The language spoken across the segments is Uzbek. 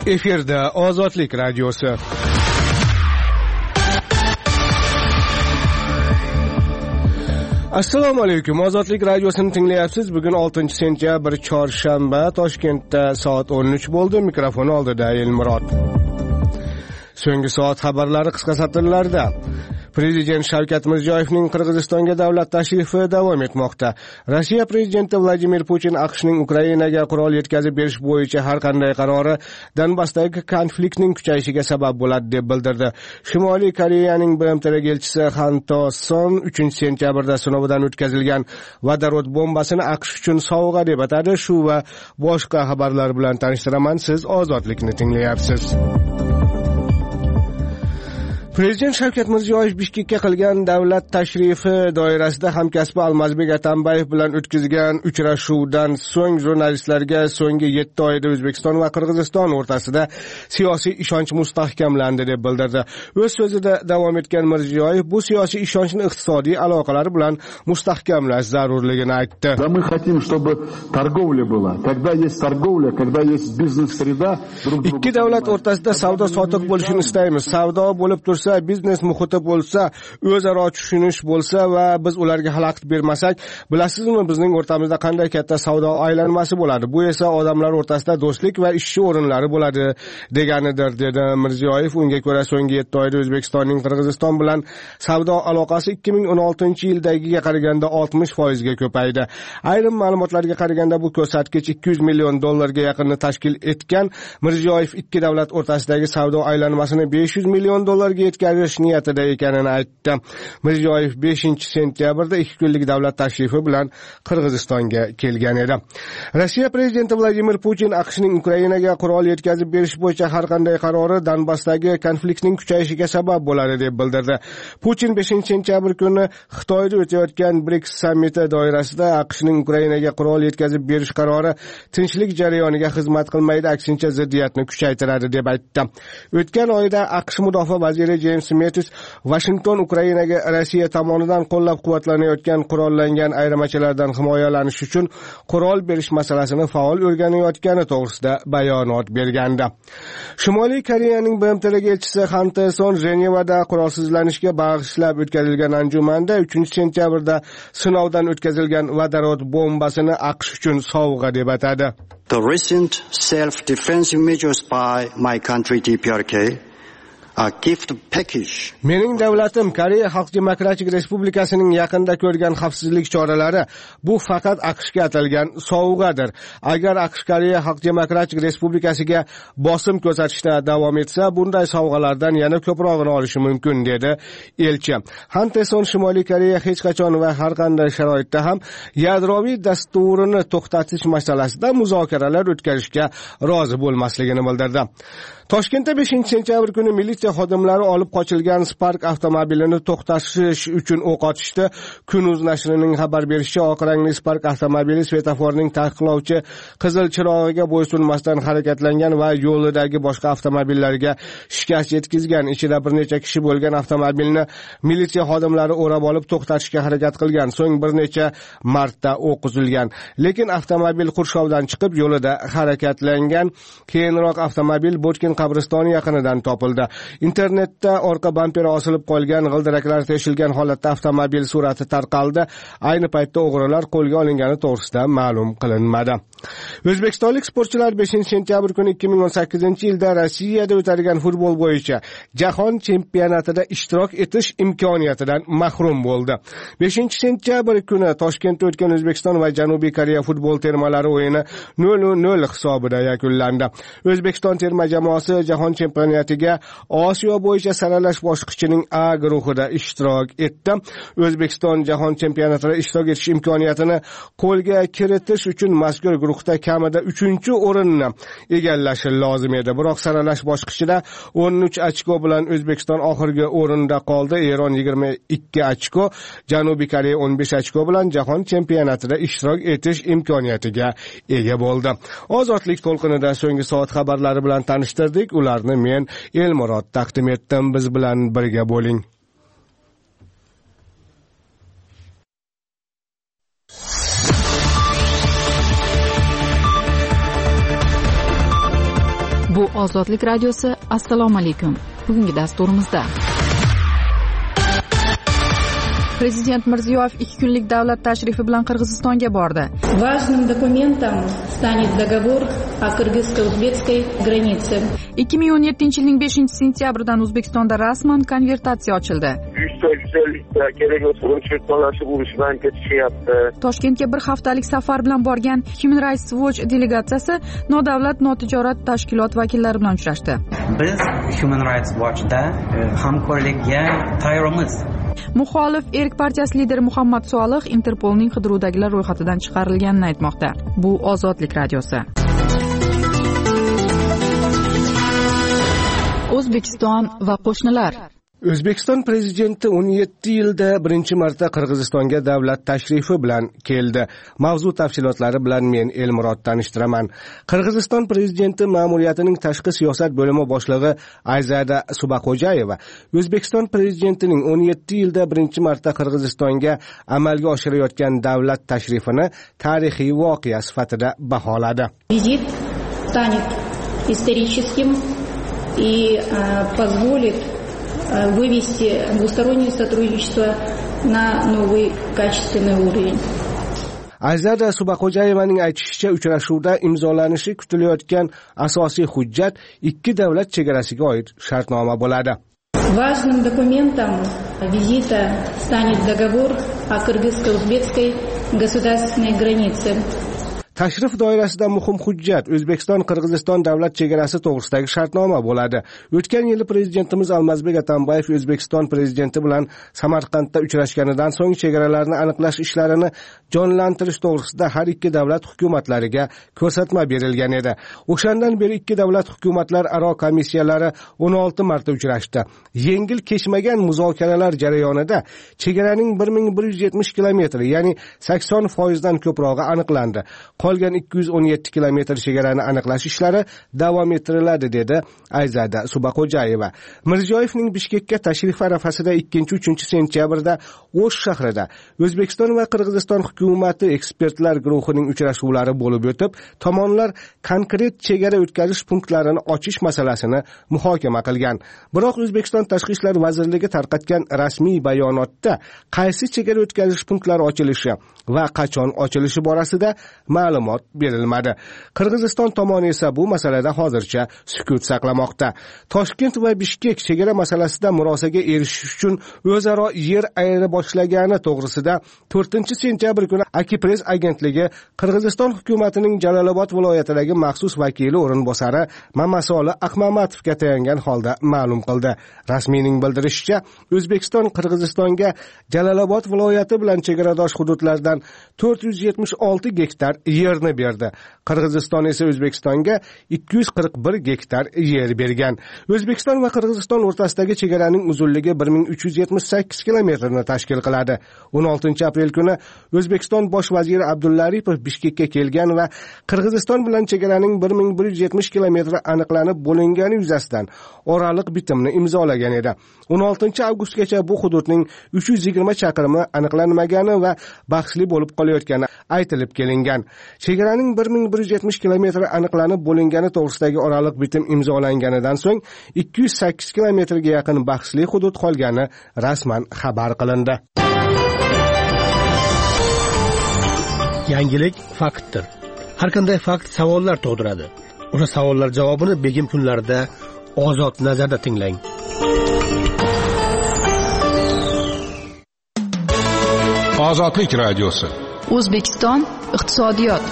Efirda Ozodlik radiosi. Assalomu alaykum. Ozodlik radiosini tinglayapsiz. Bugun 6-sentyabr chorshanba. Toshkentda soat 13 bo'ldi. Mikrofon oldida Elmurod. So'nggi soat xabarlari qisqa satrlarda. Prezident Shavkat Mirziyoyevning Qirg'izistonga davlat tashrifi davom etmoqda. Rossiya prezidenti Vladimir Putin AQShning Ukrainaga qurol yetkazib berish bo'yicha har qanday qarori Donbassdagi konfliktning kuchayishiga sabab bo'ladi deb bildirdi. Shimoliy Koreyaning BMTdagi elchisi Han To-son 3-sentyabrda sinovdan o'tkazilgan vodorod bombasini AQSh uchun sovg'a deb atadi. Shu va boshqa xabarlar bilan tanishtiraman. Siz Ozodlikni tinglayapsiz. Prezident Shavkat Mirziyoyev Bishkekka qilgan davlat tashrifi doirasida hamkasbi Almazbek Atambayev bilan o'tkazgan uchrashuvdan so'ng jurnalistlarga so'nggi 7 oyda O'zbekiston va Qirg'iziston o'rtasida siyosiy ishonch mustahkamlandi deb bildirdi. O'z so'zida davom etgan Mirziyoyev bu siyosiy ishonchni iqtisodiy aloqalar bilan mustahkamlash zarurligini aytdi. Мы хотим, чтобы торговля была. Когда есть торговля, когда есть бизнес-среда, ikki davlat o'rtasida savdo sotiq bo'lishini istaymiz. Savdo bo'lib tursa, biznes muhiti bo'lsa, o'zaro tushunish bo'lsa va biz ularga xalaqit bermasak, bilasizmi, bizning o'rtamizda qanday katta savdo aylanmasi bo'ladi. Bu esa odamlar o'rtasida do'stlik va ish o'rinlari bo'ladi deganidir, dedi Mirziyoyev. Unga ko'ra, so'nggi 7 oyda O'zbekistonning Qirg'iziston bilan savdo aloqasi 2016-yildagiga qaraganda 60% ga ko'paydi. Ayrim ma'lumotlarga qaraganda bu ko'rsatkich $200 million ga yaqinni tashkil etgan. Mirziyoyev ikki davlat o'rtasidagi savdo aylanmasini $500 million ga yetkazish niyatida ekanini aytdi. Mirziyoyev 5-sentyabrda 2 kunlik davlat tashrifi bilan Qirg'izistonga kelgan edi. Rossiya prezidenti Vladimir Putin AQShning Ukrainaga qurol yetkazib berish bo'yicha har qanday qarori Donbassdagi konfliktning kuchayishiga sabab bo'ladi deb bildirdi. Putin 5-sentyabr kuni Xitoyda o'tayotgan BRICS sammiti doirasida AQShning Ukrainaga qurol yetkazib berish qarori tinchlik jarayoniga xizmat qilmaydi, aksincha ziddiyatni kuchaytiradi deb aytdi. O'tgan oyda AQSh mudofaa vaziri James Mattis Washington Ukrainaga Rossiya tomonidan qo'llab-quvvatlanayotgan qurollangan ayirmachilardan himoyalanish uchun qurol berish masalasini faol o'rganayotgani to'g'risida bayonot bergandi. Shimoliy Koreyaning BMTdagi elchisi Han To-son Jenevada qurolsizlanishga bag'ishlab o'tkazilgan anjumanda 3-sentyabrda sinovdan o'tkazilgan vodorod bombasini AQSh uchun sovg'a deb atadi. The recent self-defensive measures by my country DPRK a gift package. Mening davlatim Koreya Xalq Demokratik Respublikasining yaqinda ko'rgan xavfsizlik choralari bu faqat AQShga atalgan sovg'adir. Agar AQSh Koreya Xalq Demokratik Respublikasiga bosim ko'rsatishda davom etsa, bunday sovg'alardan yana ko'prog'ini olishi mumkin, dedi elchi. Han To-son Shimoliy Koreya hech qachon va har qanday sharoitda ham yadroviy dasturini to'xtatish masalasida muzokaralar o'tkazishga rozi bo'lmasligini bildirdi. Toshkentda 5-sentyabr kuni militsiya xodimlari olib qochilgan Spark avtomobilini to'xtatish uchun o'q otishdi. Kunuz nashrining xabar berishicha, oq rangli Spark avtomobili svetoforning taqiqlovchi qizil chirog'iga bo'ysunmasdan harakatlangan va yo'lidagi boshqa avtomobillarga shikast yetkazgan. Ichida bir necha kishi bo'lgan avtomobilni militsiya xodimlari o'rab olib to'xtatishga harakat qilgan. So'ng bir necha marta o'q uzilgan. Lekin avtomobil qurshovdan chiqib yo'lida harakatlangan. Keyinroq avtomobil Botkin qabristoni yaqinidan topildi. Internetda orqa bamperi osilib qolgan, g'ildiraklar teshilgan holatda avtomobil surati tarqaldi. Ayni paytda o'g'rilar qo'lga olingani to'g'risida ma'lum qilinmadi. O'zbekistonlik sportchilar 5-sentyabr kuni 2018-yilda Rossiyada o'tadigan futbol bo'yicha jahon chempionatida ishtirok etish imkoniyatidan mahrum bo'ldi. 5-sentyabr kuni Toshkentda o'tgan O'zbekiston va Janubiy Koreya futbol termalari o'yini 0-0 hisobida yakunlandi. O'zbekiston terma jamoasi jahon chempionatiga Osiyo bo'yicha saralash bosqichining A guruhida ishtirok etdi. O'zbekiston jahon chempionatida ishtirok etish imkoniyatini qo'lga kiritish uchun mazkur guruhda kamida 3-o'rinni egallashi lozim edi. Biroq saralash bosqichida 13 ochko bilan O'zbekiston oxirgi o'rinda qoldi. Eron 22 ochko, Janubiy Koreya 15 ochko bilan jahon chempionatida ishtirok etish imkoniyatiga ega bo'ldi. Ozodlik to'lqinida so'nggi soat xabarlari bilan tanishtirdik. Ularni men Elmurod taqdim etdim. Biz bilan birga bo'ling. Bu Ozodlik radiosi. Assalomu alaykum. Bugungi dasturimizda Prezident Mirziyoyev 2 kunlik davlat tashrifi bilan Qirg'izistonga bordi. Важным документом станет договор о кыргызско-узбекской границе. 2017-yilning 5-sentyabridan O'zbekistonda rasman konvertatsiya ochildi. Toshkentga bir haftalik safar bilan borgan Human Rights Watch delegatsiyasi nodavlat notijorat tashkilot vakillari bilan uchrashdi. Biz Human Rights Watch'da hamkorlikka tayyormiz. Muxolif Erk partiyasi lideri Muhammad Solih Interpolning qidiruvdagilar ro'yxatidan chiqarilganini aytmoqda. Bu Ozodlik radiosi. O'zbekiston va qo'shnilar. O'zbekiston prezidenti 17 yilda birinchi marta Qirg'izistonga davlat tashrifi bilan keldi. Mavzu tafsilotlari bilan men Elmurod tanishtiraman. Qirg'iziston prezidenti ma'muriyatining tashqi siyosat bo'limi boshlig'i Ayzada Subaqo'jayeva O'zbekiston prezidentining 17 yilda birinchi marta Qirg'izistonga amalga oshirayotgan davlat tashrifini tarixiy voqea sifatida baholadi. Vizit станет историческим и позволит вывести двустороннее сотрудничество на новый качественный уровень. Ayzada Subaqo'jayevaning aytishicha, uchrashuvda imzolanishi kutilayotgan asosiy hujjat ikki davlat chegarasiga oid shartnoma bo'ladi. Важным документом визита станет договор о кыргызско-узбекской государственной границе. Tashrif doirasida muhim hujjat O'zbekiston-Qirg'iziston davlat chegarasi to'g'risidagi shartnoma bo'ladi. O'tgan yili prezidentimiz Almazbek Atambayev O'zbekiston prezidenti bilan Samarqandda uchrashganidan so'ng chegaralarni aniqlash ishlarini jonlantirish to'g'risida har ikki davlat hukumatlariga ko'rsatma berilgan edi. O'shandan beri ikki davlat hukumatlararo komissiyalari 16 marta uchrashdi. Yengil kechmagan muzokaralar jarayonida chegaraning 1170 kilometri, ya'ni 80% dan ko'prog'i aniqlandi. Qolgan 217 kilometr chegarani aniqlash ishlari davom ettiriladi, dedi Ayzada Subaqo'jayeva. Mirziyoyevning Bishkekka tashrifi arafasida 2-3 sentyabrda O'sh shahrida O'zbekiston va Qirg'iziston hukumati ekspertlar guruhining uchrashuvlari bo'lib o'tib, tomonlar konkret chegara o'tkazish punktlarini ochish masalasini muhokama qilgan. Biroq O'zbekiston Tashqi ishlar vazirligi tarqatgan rasmiy bayonotda qaysi chegara o'tkazish punktlari ochilishi va qachon ochilishi borasida ma'lumot berilmadi. Qirg'iziston tomoni esa bu masalada hozircha sukut saqlamoqda. Toshkent va Bishkek chegara masalasida murosaga erishish uchun o'zaro yer ayira boshlagani to'g'risida 4-sentyabr kuni Akipress agentligi Qirg'iziston hukumatining Jalolobod viloyatidagi maxsus vakili o'rinbosari Mamasoli Ahmatovga tayangan holda ma'lum qildi. Rasmiyning bildirishicha, O'zbekiston Qirg'izistonga Jalolobod viloyati bilan chegaradosh hududlardan 476 gektar yerni berdi. Qirg'iziston esa O'zbekistonga 241 gektar yer bergan. O'zbekiston va Qirg'iziston o'rtasidagi chegaraning uzunligi 1378 kilometrni tashkil qiladi. 16 aprel kuni O'zbekiston bosh vaziri Abdulla Aripov Bishkekka kelgan va Qirg'iziston bilan chegaraning 1170 kilometri aniqlanib bo'lingani yuzasidan oraliq bitimni imzolagan edi. 16 avgustgacha bu hududning 320 chaqirimi aniqlanmagani va bahsli bo'lib qolayotgani aytilib kelingan. Chegaraning 1170 kilometri aniqlanib bo'lingani to'g'risidagi oraliq bitim imzolanganidan so'ng 208 kilometrga yaqin bahsli hudud qolgani rasman xabar qilindi. Yangilik faktdir. Har qanday fakt savollar tug'diradi. O'sha savollar javobini begim kunlarida Ozod nazarda tinglang. Ozodlik radiosi. O'zbekiston iqtisodiyot.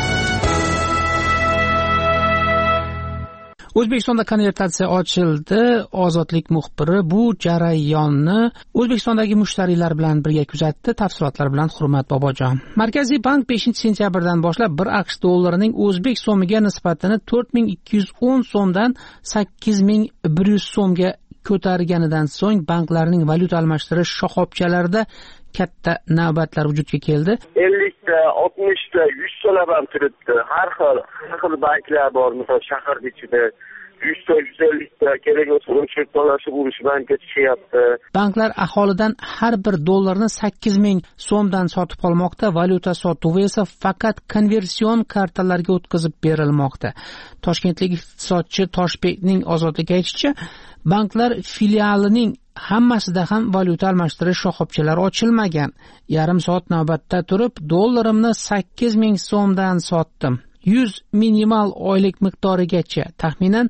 O'zbekistonda konvertatsiya ochildi. Ozodlik muxbiri bu jarayonni O'zbekistondagi mushtariylar bilan birga kuzatdi. Tafsilotlar bilan Hurmat Bobojon. Markaziy bank 5-sentyabrdan boshlab 1 AQSh dollarining o'zbek so'miga nisbatini 4210 so'mdan 8100 so'mga ko'targanidan so'ng banklarning valyuta almashtirish shoxobchalarida katta navbatlar vujudga keldi. 50 ta, 60 ta, 100 so'lab ham turibdi. Har xil banklar bor, misol shahar ichida 100-150 ta kerak bo'lsa $10 urushdan ketishyapti. Banklar aholidan har bir dollarni 8,000 so'mdan sotib olmoqda, valyuta sotuvi esa faqat konversion kartalarga o'tkazib berilmoqda. Toshkentlik iqtisodchi Toshbekning Ozodlikka aytishicha, banklar filialining hammasida ham valyuta almashtirish shoxobchalari ochilmagan. Yarim soat navbatda turib, dollarimni 8,000 so'mdan sotdim. 100 minimal oylik miqdorigacha, taxminan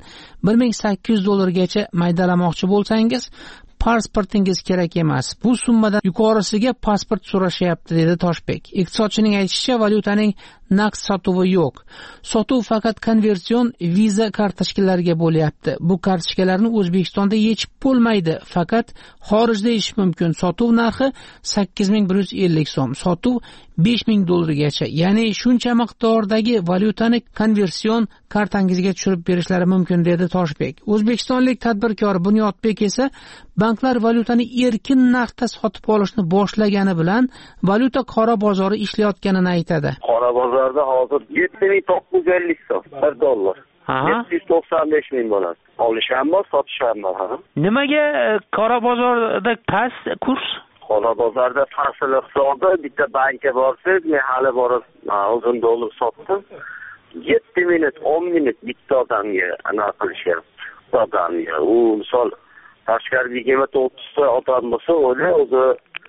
$1,800 maydalamoqchi bo'lsangiz, pasportingiz kerak emas. Bu summadan yuqorisiga pasport so'rashyapti, dedi Toshbek. Iqtisodchining aytishicha, valyutaning naqd sotuvi yo'q. Sotuv faqat konversion viza kartochkalariga bo'lyapti. Bu kartochkalarni O'zbekistonda yechib bo'lmaydi, faqat xorijda yechish mumkin. Sotuv narxi 8,150 so'm, sotuv $5,000gacha. Ya'ni shuncha miqdordagi valyutani konversion kartangizga tushirib berishlari mumkin, dedi Toshbek. O'zbekistonlik tadbirkor Bunyodbek esa banklar valyutani erkin narxda sotib olishni boshlagani bilan valyuta qora bozori ishlayotganini aytadi. Qora bozorda hozir 7,950 so'm bir dollar. 795 ming bo'ladi. Olish ham bor, sotish ham bor. Nimaga qora bozorda past kurs? Qora bozorda fasl hisobida bitta bankka borsangiz, men hali borib uzun dollar sotdim. 7 minut, 10 minut bitta odamga anaqa qilishyapti. Odamga u misol tashqari 20-30 ta odam bo'lsa, o'zi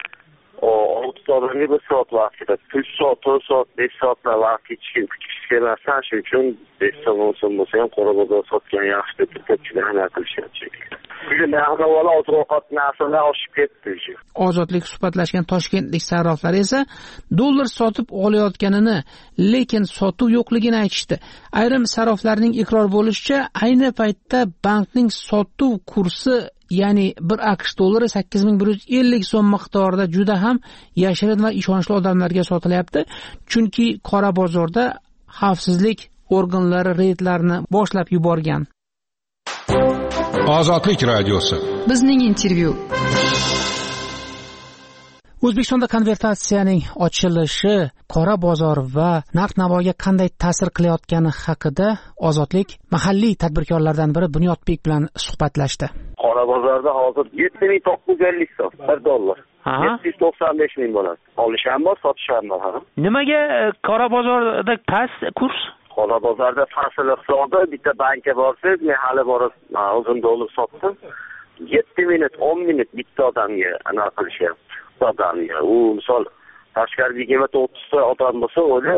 6 odamga bir soat vaqt ketadi. 3 soat, 4 soat, 5 soatlar vaqt ketish kerak. Shuning uchun 5 soat bo'lsa ham qora bozor sotgan yaxshi deb ko'pchilik anaqa qilishyapti. Bugun ahvol ovqat narxlari oshib ketdi. Ozodlik suhbatlashgan toshkentlik sarroflar esa dollar sotib olayotganini, lekin sotuv yo'qligini aytishdi. Ayrim sarroflarning iqror bo'lishicha, ayni paytda bankning sotuv kursi, ya'ni bir AQSh dollari 8,150 so'm miqdorida juda ham yashirin va ishonchli odamlarga sotilyapti. Chunki qora bozorda xavfsizlik organlari reydlarni boshlab yuborgan. Ozodlik radiosi. Bizning intervyu. O'zbekistonda konvertatsiyaning ochilishi qora bozor va narx-navoga qanday ta'sir qilayotgani haqida Ozodlik mahalliy tadbirkorlardan biri Bunyodbek bilan suhbatlashdi. Qora bozorda hozir 7,950 so'm bir dollar. 795 ming bo'ladi. Olish ham bor, sotish ham bor. Nimaga qora bozorda past kurs? Qora bozorda fasl hisobida bitta bankka borsangiz, men hali borib uzun dollar sotdim. 7 minut, 10 minut bitta odamga anaqa qilishyapti. Odamga u misol tashqari 20-30 ta odam bo'lsa, o'zi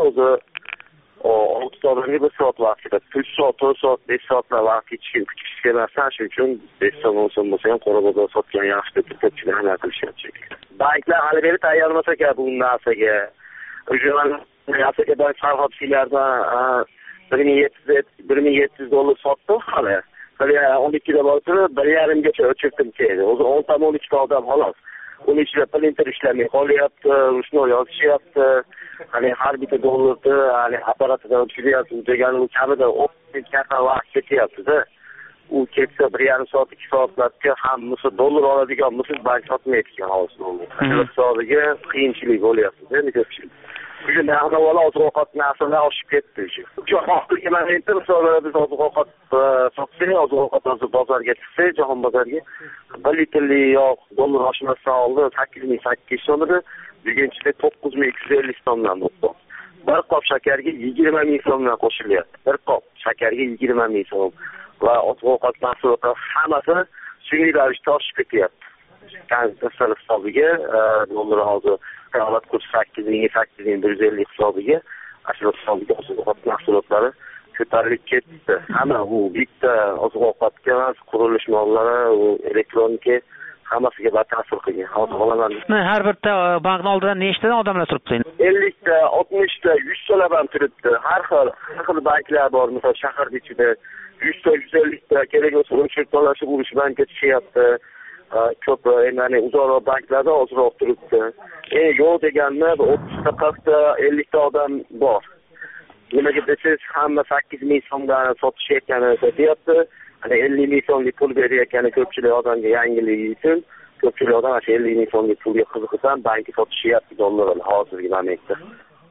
6 odamga bir soat vaqt ketadi. 3 soat, 4 soat, 5 soatlar vaqt ketish kerak. Shuning uchun 5 soat bo'lsa ham qora bozor sotgan yaxshi deb ko'pchilik anaqa qilishyapti. Banklar hali beri tayyormas ekan bu narsaga. Afrikadan sarxobchilardan $1,700 sotdim hali. 12 da bo'lsa 1,5 gacha o'chirdim keyin. O'zi 10 ta 12 ta odam xolos. Uning ichida printer ishlamay qolyapti, ruchnoy yozishyapti. Har bitta dollarni apparatidan o'chiryapti degan u kamida 10 katta vaqt ketyapti-da. U ketsa 1,5 soat, 2 soatlarga hammasi dollar oladigan bo'lsa, bank sotmaydi hozir. Shu hisobiga qiyinchilik bo'lyapti-da, ko'pchilik. Bugun ahvol ovqat narxlari oshib ketdi. Jahonda misollar biz ovqat sotsak, ovqat bozorga chiqsak, jahon bozoriga 1 litrli yog' dollar oshmasdan oldin 8,800 so'm edi. Bugunchida 9,250 so'mdan bo'ldi. Bir qop shakarga 20,000 so'mdan qo'shilyapti. Bir qop shakarga 20,000 so'm va ovqat mahsulotlari hammasi sun'iy ravishda oshib ketyapti. Konvertatsiya hisobiga dollar hozir davlat kursi 8,150 hisobiga, asl hisobiga oziq-ovqat mahsulotlari ko'tarilib ketdi. Hamma bu bitta oziq-ovqatga emas, qurilish mollari, elektronika hammasiga batafsil qilgan. Hozir olaman. Har bitta bankning oldida nechta odamlar turibdi? 50 ta, 60 ta, 100 talab ham turibdi. Har xil banklar bor. Masalan, shaharda ichida 100 ta, 150 ta kerak bo'lsa $10 urushdan ketishyapti. Ko'p endi uzoqroq banklarda ozroq turibdi. Yo'q deganda 30 ta, 40 ta, 50 ta odam bor. Nimaga desangiz, hamma 8,000 so'mdan sotishayotganini aytyapti. 50,000 so'mlik pul berayotgani ko'pchilik odamga yangilik uchun, ko'pchilik odam 50,000 so'mlik pulga qiziqib bankka sotishyapti dollarni hozirgi momentda.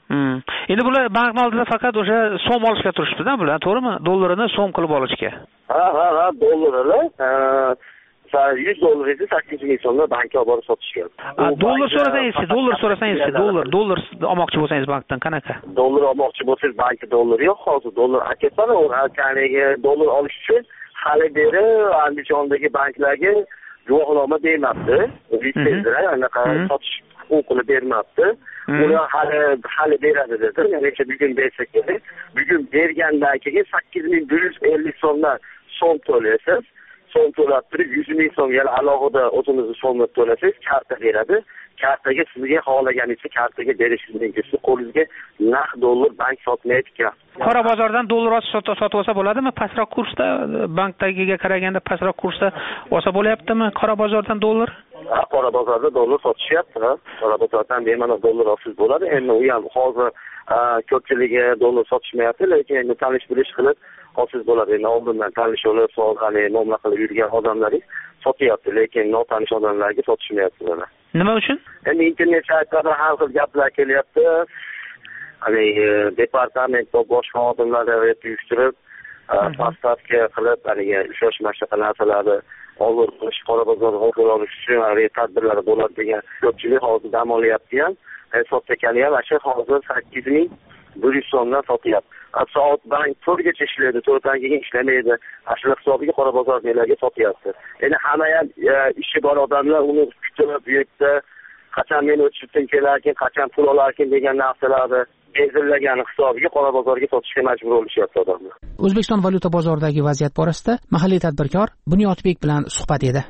Endi bular bankning oldida faqat o'sha so'm olishga turishibdi-da bular, to'g'rimi? Dollarini so'm qilib olishga. Ha, dollarini 100 dollar edi, 8 ming so'mda bankka olib borib sotishgan. Dollar so'rasangiz, dollar olmoqchi bo'lsangiz bankdan qanaqa? Dollar olmoqchi bo'lsangiz bankda dollar yo'q, hozir dollar aketadi, o'rganiga dollar olish uchun hali beri Andijondagi banklarga guvohnoma bermabdi. Litsenziyani anaqa sotish huquqini bermabdi. Ular hali beradi dedi. Necha bugun bersa kerak. Bugun bergandan keyin 8150 so'mdan so'm to'laysiz. So'm to'lab turib 100 ming so'mga alohida o'zingizni so'mni to'lasangiz, karta beradi. Kartaga sizga xohlaganingizcha kartaga berishingiz mumkin. Siz qo'lingizga naqd dollar bank sotmaydi ekan. Qora bozordan dollar sotib olsa bo'ladimi? Pastroq kursda, bankdagiga qaraganda pastroq kursda olsa bo'layaptimi? Qora bozordan dollar? Qora bozorda dollar sotishyapti. Qora bozordan bemalol dollar olsangiz bo'ladi. Endi u ham hozir ko'pchiligi dollar sotishmayapti, lekin endi tanish-bilish qilib olsangiz bo'ladi. Endi oldindan tanish olib, so'rg'ani, muomala qilib yurgan odamlaringiz sotyapti, lekin notanish odamlarga sotishmayapti ular. Nima uchun? Endi internet saytlarda har xil gaplar kelyapti. Departament boshqa xodimlarni uyushtirib, pastavka qilib, ushlash mashqa narsalarni olib qilish, qora bozorni olib olish uchun tadbirlar bo'ladi degan ko'pchilik hozir dam olyapti ham. Sottakani ham shu hozir 8100 so'mdan sotyapti. Soat bank 4gacha ishlaydi, 4dan keyin ishlamaydi. Ashla hisobiga qora bozorlarga sotyapti. Endi hamma ham ishi bor odamlar uni kutib, bu yerda qachon men o'tishdan kelarkin, qachon pul olarkin degan narsalarni belgilagan hisobiga qora bozorga sotishga majbur bo'lishyapti odamlar. O'zbekiston valyuta bozoridagi vaziyat borasida mahalliy tadbirkor Bunyodbek bilan suhbat edi.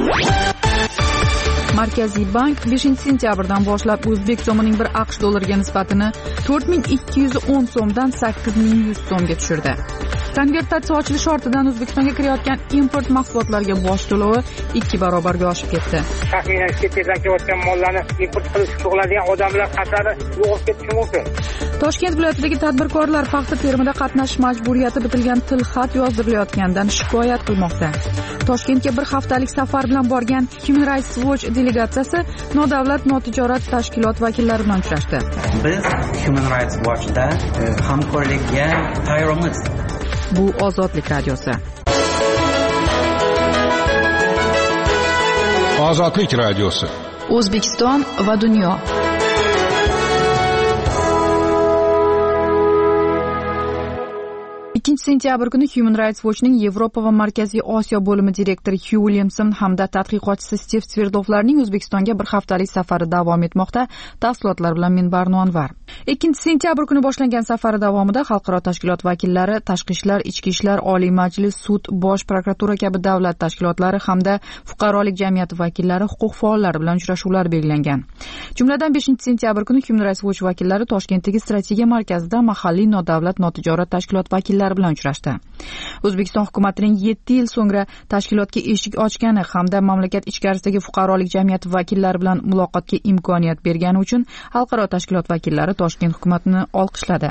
Markaziy bank 5-sentyabrdan boshlab o'zbek so'mining bir AQSh dollariga nisbatini 4210 so'mdan 8100 so'mga tushirdi. Konvertatsiya ochilish ortidan O'zbekistonga kirayotgan import mahsulotlarga boj to'lovi 2 barobarga oshib ketdi. Taxminan chetdan kelayotgan mollarni import qilish shug'ullanadigan odamlar qatori yo'qolib ketishi mumkin. Toshkent viloyatidagi tadbirkorlar paxta terimida qatnashish majburiyati bitilgan tilxat yozdirilayotganidan shikoyat qilmoqda. Toshkentga bir haftalik safar bilan borgan Human Rights Watch delegatsiyasi nodavlat notijorat tashkilot vakillari bilan uchrashdi. Biz Human Rights Watchda hamkorlikka tayyormiz. Bu Ozodlik radiosi. Ozodlik radiosi. O'zbekiston va dunyo. Sentyabr kuni Human Rights Watchning Yevropa va Markaziy Osiyo bo'limi direktori Hugh Williamson hamda tadqiqotchisi Steve Svirdlovlarning O'zbekistonga bir haftalik safari davom etmoqda. Tafsilotlar bilan men Barno Anvar. 2-sentyabr kuni boshlangan safari davomida xalqaro tashkilot vakillari, tashqi ishlar, ichki ishlar, Oliy Majlis, sud, bosh prokuratura kabi davlat tashkilotlari hamda fuqarolik jamiyati vakillari, huquq faollari bilan uchrashuvlar belgilangan. Jumladan 5-sentyabr kuni Human Rights Watch vakillari Toshkentdagi strategiya markazida mahalliy nodavlat notijorat tashkilot vakillari bilan uchrashdi. O'zbekiston hukumatining 7 yil so'ngra tashkilotga eshik ochgani hamda mamlakat ichkarisidagi fuqarolik jamiyati vakillari bilan muloqotga imkoniyat bergani uchun xalqaro tashkilot vakillari Toshkent hukumatini olqishladi.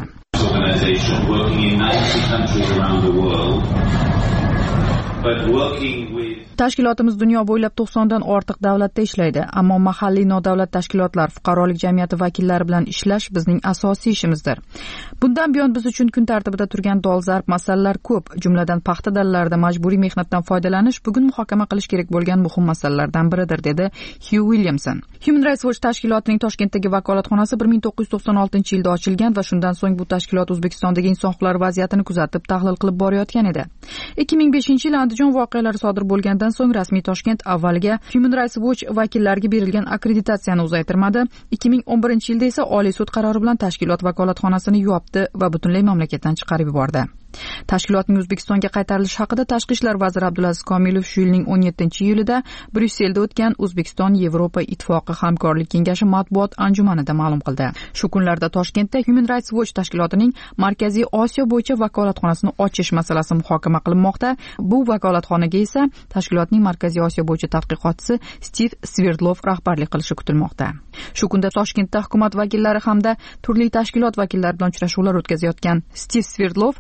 Tashkilotimiz dunyo bo'ylab 90 dan ortiq davlatda ishlaydi, ammo mahalliy nodavlat tashkilotlar, fuqarolik jamiyati vakillari bilan ishlash bizning asosiy ishimizdir. Bundan buyon biz uchun kun tartibida turgan dolzarb masalalar ko'p, jumladan paxta dallarida majburiy mehnatdan foydalanish bugun muhokama qilish kerak bo'lgan muhim masalalardan biridir, dedi Hugh Williamson. Human Rights Watch tashkilotining Toshkentdagi vakolatxonasi 1996-yilda ochilgan va shundan so'ng bu tashkilot O'zbekistondagi inson huquqlari vaziyatini kuzatib, tahlil qilib borayotgan edi. 2005-yil Andijon voqealari sodir bo'lgandan so'ng rasmiy Toshkent avvaliga Human Rights Watch vakillariga berilgan akkreditatsiyani uzaytirmadi. 2011-yilda esa Oliy sud qarori bilan tashkilot vakolatxonasini yopdi va butunlay mamlakatdan chiqarib yubordi. Tashkilotning O'zbekistonga qaytarilishi haqida Tashqi ishlar vaziri Abdulaziz Komilov shu yilning 17-iyulida Bryusselda o'tgan O'zbekiston Yevropa ittifoqi hamkorlik kengashi matbuot anjumanida ma'lum qildi. Shu kunlarda Toshkentda Human Rights Watch tashkilotining Markaziy Osiyo bo'yicha vakolatxonasini ochish masalasi muhokama qilinmoqda. Bu vakolatxonaga esa tashkilotning Markaziy Osiyo bo'yicha tadqiqotchisi Steve Svirdlov rahbarlik qilishi kutilmoqda. Shu kunda Toshkentda hukumat vakillari hamda turli tashkilot vakillari bilan uchrashuvlar o'tkazayotgan Steve Svirdlov Toshkent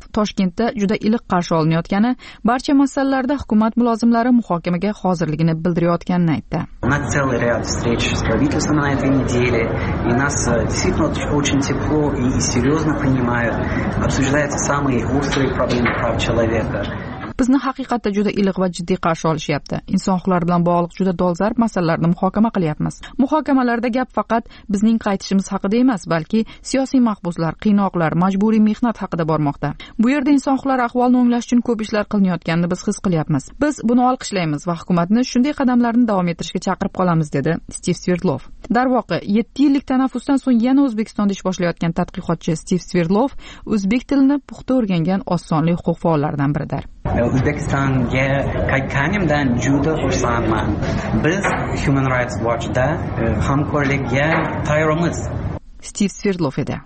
Toshkentda juda iliq qarshi olinayotgani, barcha masalalarda hukumat mulozimlari muhokamaga hozirligini bildirayotganini aytdi. У нас целый ряд встреч с правительством на этой неделе, и нас действительно очень тепло и серьезно принимают. Обсуждаются самые острые проблемы прав человека. Bizni haqiqatda juda iliq va jiddiy qarshi olishyapti. Inson huquqlari bilan bog'liq juda dolzarb masalalarni muhokama qilyapmiz. Muhokamalarda gap faqat bizning qaytishimiz haqida emas, balki siyosiy mahbuslar, qiynoqlar, majburiy mehnat haqida bormoqda. Bu yerda inson huquqlari ahvolini o'nglash uchun ko'p ishlar qilinayotganini biz his qilyapmiz. Biz buni olqishlaymiz va hukumatni shunday qadamlarni davom ettirishga chaqirib qolamiz, dedi Stiv Sverdlov. Darvoqe, 7 yillik tanaffusdan so'ng yana O'zbekistonda ish boshlayotgan tadqiqotchi Stiv Sverdlov o'zbek tilini puxta o'rgangan oz sonli huquq faollaridan biridir. O'zbekistonga qaytganimdan juda xursandman. Biz Human Rights Watch'da hamkorlikka tayyormiz. Stiv Sverdlov edi.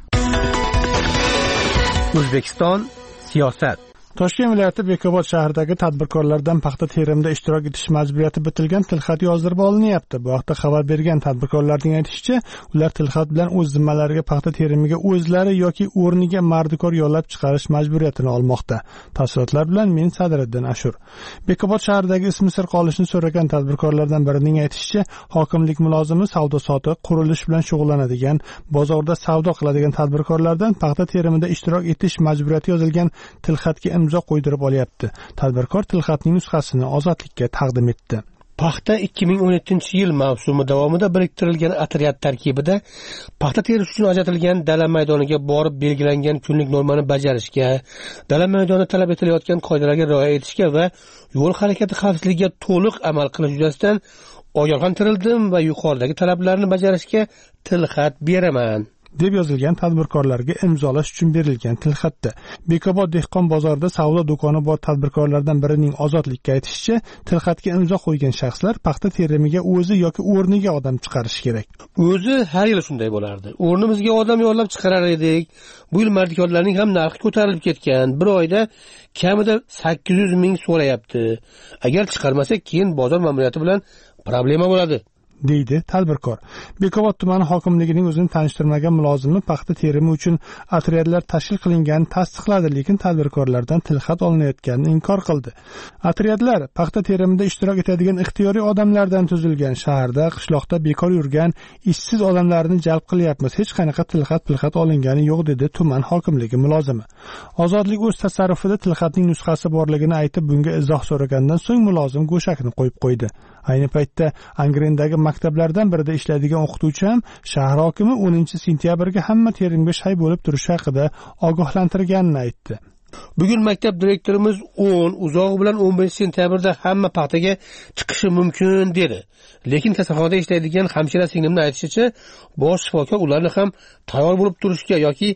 O'zbekiston siyosat. Toshkent viloyati Bekobod shahridagi tadbirkorlardan paxta terimida ishtirok etish majburiyati bitilgan tilxat yozdirib olinyapti. Bu haqda xabar bergan tadbirkorlarning aytishicha, ular tilxat bilan o'z zimmalariga paxta terimiga o'zlari yoki o'rniga mardikor yollab chiqarish majburiyatini olmoqda. Tafsilotlar bilan men Sadriddin Ashur. Bekobod shahridagi ismi sir qolishini so'ragan tadbirkorlardan birining aytishicha, hokimlik mulozimi savdo-sotiq, qurilish bilan shug'ullanadigan, bozorda savdo qiladigan tadbirkorlardan paxta terimida ishtirok etish majburiyati yozilgan tilxatga imzo qo'ydirib olyapti. Tadbirkor tilxatning nusxasini Ozodlikka taqdim etdi. Paxta 2017-yil mavsumi davomida biriktirilgan otryad tarkibida paxta terish uchun ajratilgan dala maydoniga borib belgilangan kunlik normani bajarishga, dala maydoni talab etilayotgan qoidalarga rioya etishga va yo'l harakati xavfsizligiga to'liq amal qilish yuzasidan ogohlantirildim va yuqoridagi talablarni bajarishga tilxat beraman deb yozilgan tadbirkorlarga imzolash uchun berilgan tilxatda. Bekobod dehqon bozorida savdo do'koni bor tadbirkorlardan birining Ozodlikka aytishicha, tilxatga imzo qo'ygan shaxslar paxta terimiga o'zi yoki o'rniga odam chiqarishi kerak. O'zi har yil shunday bo'lardi. O'rnimizga odam yollab chiqarar edik. Bu yil mardikorlarning ham narxi ko'tarilib ketgan. Bir oyda kamida 800 ming so'rayapti. Agar chiqarmasak, keyin bozor ma'muriyati bilan problema bo'ladi, deydi tadbirkor. Bekobod tumani hokimligining o'zini tanishtirmagan mulozimi paxta terimi uchun otryadlar tashkil qilinganini tasdiqladi, lekin tadbirkorlardan tilxat olinayotganini inkor qildi. Otryadlar paxta terimida ishtirok etadigan ixtiyoriy odamlardan tuzilgan, shaharda, qishloqda bekor yurgan, ishsiz odamlarni jalb qilyapmiz. Hech qanaqa tilxat olingani yo'q, dedi tuman hokimligi mulozimi. Ozodlik o'z tasarrufida tilxatning nusxasi borligini aytib, bunga izoh so'ragandan so'ng mulozim go'shakni qo'yib qo'ydi. Ayni paytda Angrendagi maktablardan birida ishlaydigan o'qituvchi ham shahar hokimi 10-sentyabrga hamma terimga shay bo'lib turishi haqida ogohlantirganini aytdi. Bugun maktab direktorimiz 10, uzog'i bilan 15-sentyabrda hamma paxtaga chiqishi mumkin dedi. Lekin kasalxonada ishlaydigan hamshira singlimning aytishicha, bosh shifokor ularni ham tayyor bo'lib turishga yoki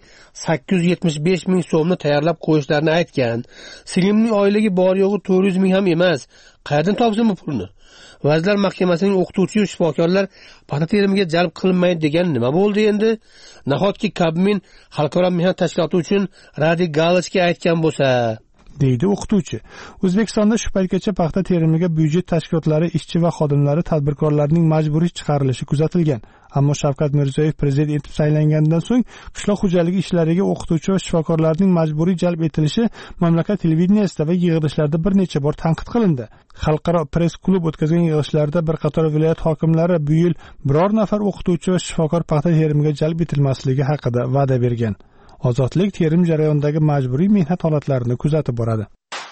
875 ming so'mni tayyorlab qo'yishlarini aytgan. Singlimning oyligi bor yo'g'i 400 ming ham emas. Qayerdan topsin bu pulni? Vazirlar Mahkamasining o'qituvchi va shifokorlar paxta terimiga jalb qilinmaydi degan nima bo'ldi endi? Nahotki Kabmin xalqaro mehnat tashkiloti uchun Radi Galachga aytgan bo'lsa, deydi o'qituvchi. O'zbekistonda shu paytgacha paxta terimiga byudjet tashkilotlari, ishchi va xodimlari, tadbirkorlarning majburiy chiqarilishi kuzatilgan. Ammo Shavkat Mirziyoyev prezident etib saylangandan so'ng qishloq xo'jaligi ishlariga o'qituvchi va shifokorlarning majburiy jalb etilishi mamlakat televideniyasida va yig'ilishlarda bir necha bor tanqid qilindi. Xalqaro press klub o'tkazgan yig'ilishlarda bir qator viloyat hokimlari bu yil biror nafar o'qituvchi va shifokor paxta terimiga jalb etilmasligi haqida va'da bergan. Ozodlik terim jarayonidagi majburiy mehnat holatlarini kuzatib boradi.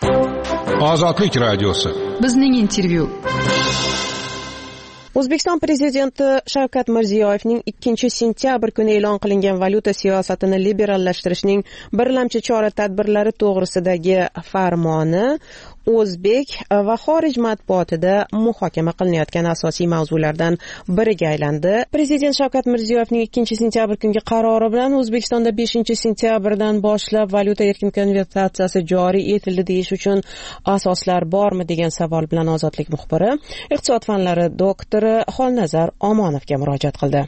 Ozodlik radiosi. Bizning intervyu. O'zbekiston prezidenti Shavkat Mirziyoyevning 2-sentyabr kuni e'lon qilingan valyuta siyosatini liberallashtirishning birlamchi chora-tadbirlari to'g'risidagi farmoni o'zbek va xorij matbuotida muhokama qilinayotgan asosiy mavzulardan biriga aylandi. Prezident Shavkat Mirziyoyevning 2-sentyabr kungi qarori bilan O'zbekistonda 5-sentyabrdan boshlab valyuta erkin konvertatsiyasi joriy etildi deyish uchun asoslar bormi degan savol bilan Ozodlik muxbiri, iqtisod fanlari doktori Xolnazar Omonovga murojaat qildi.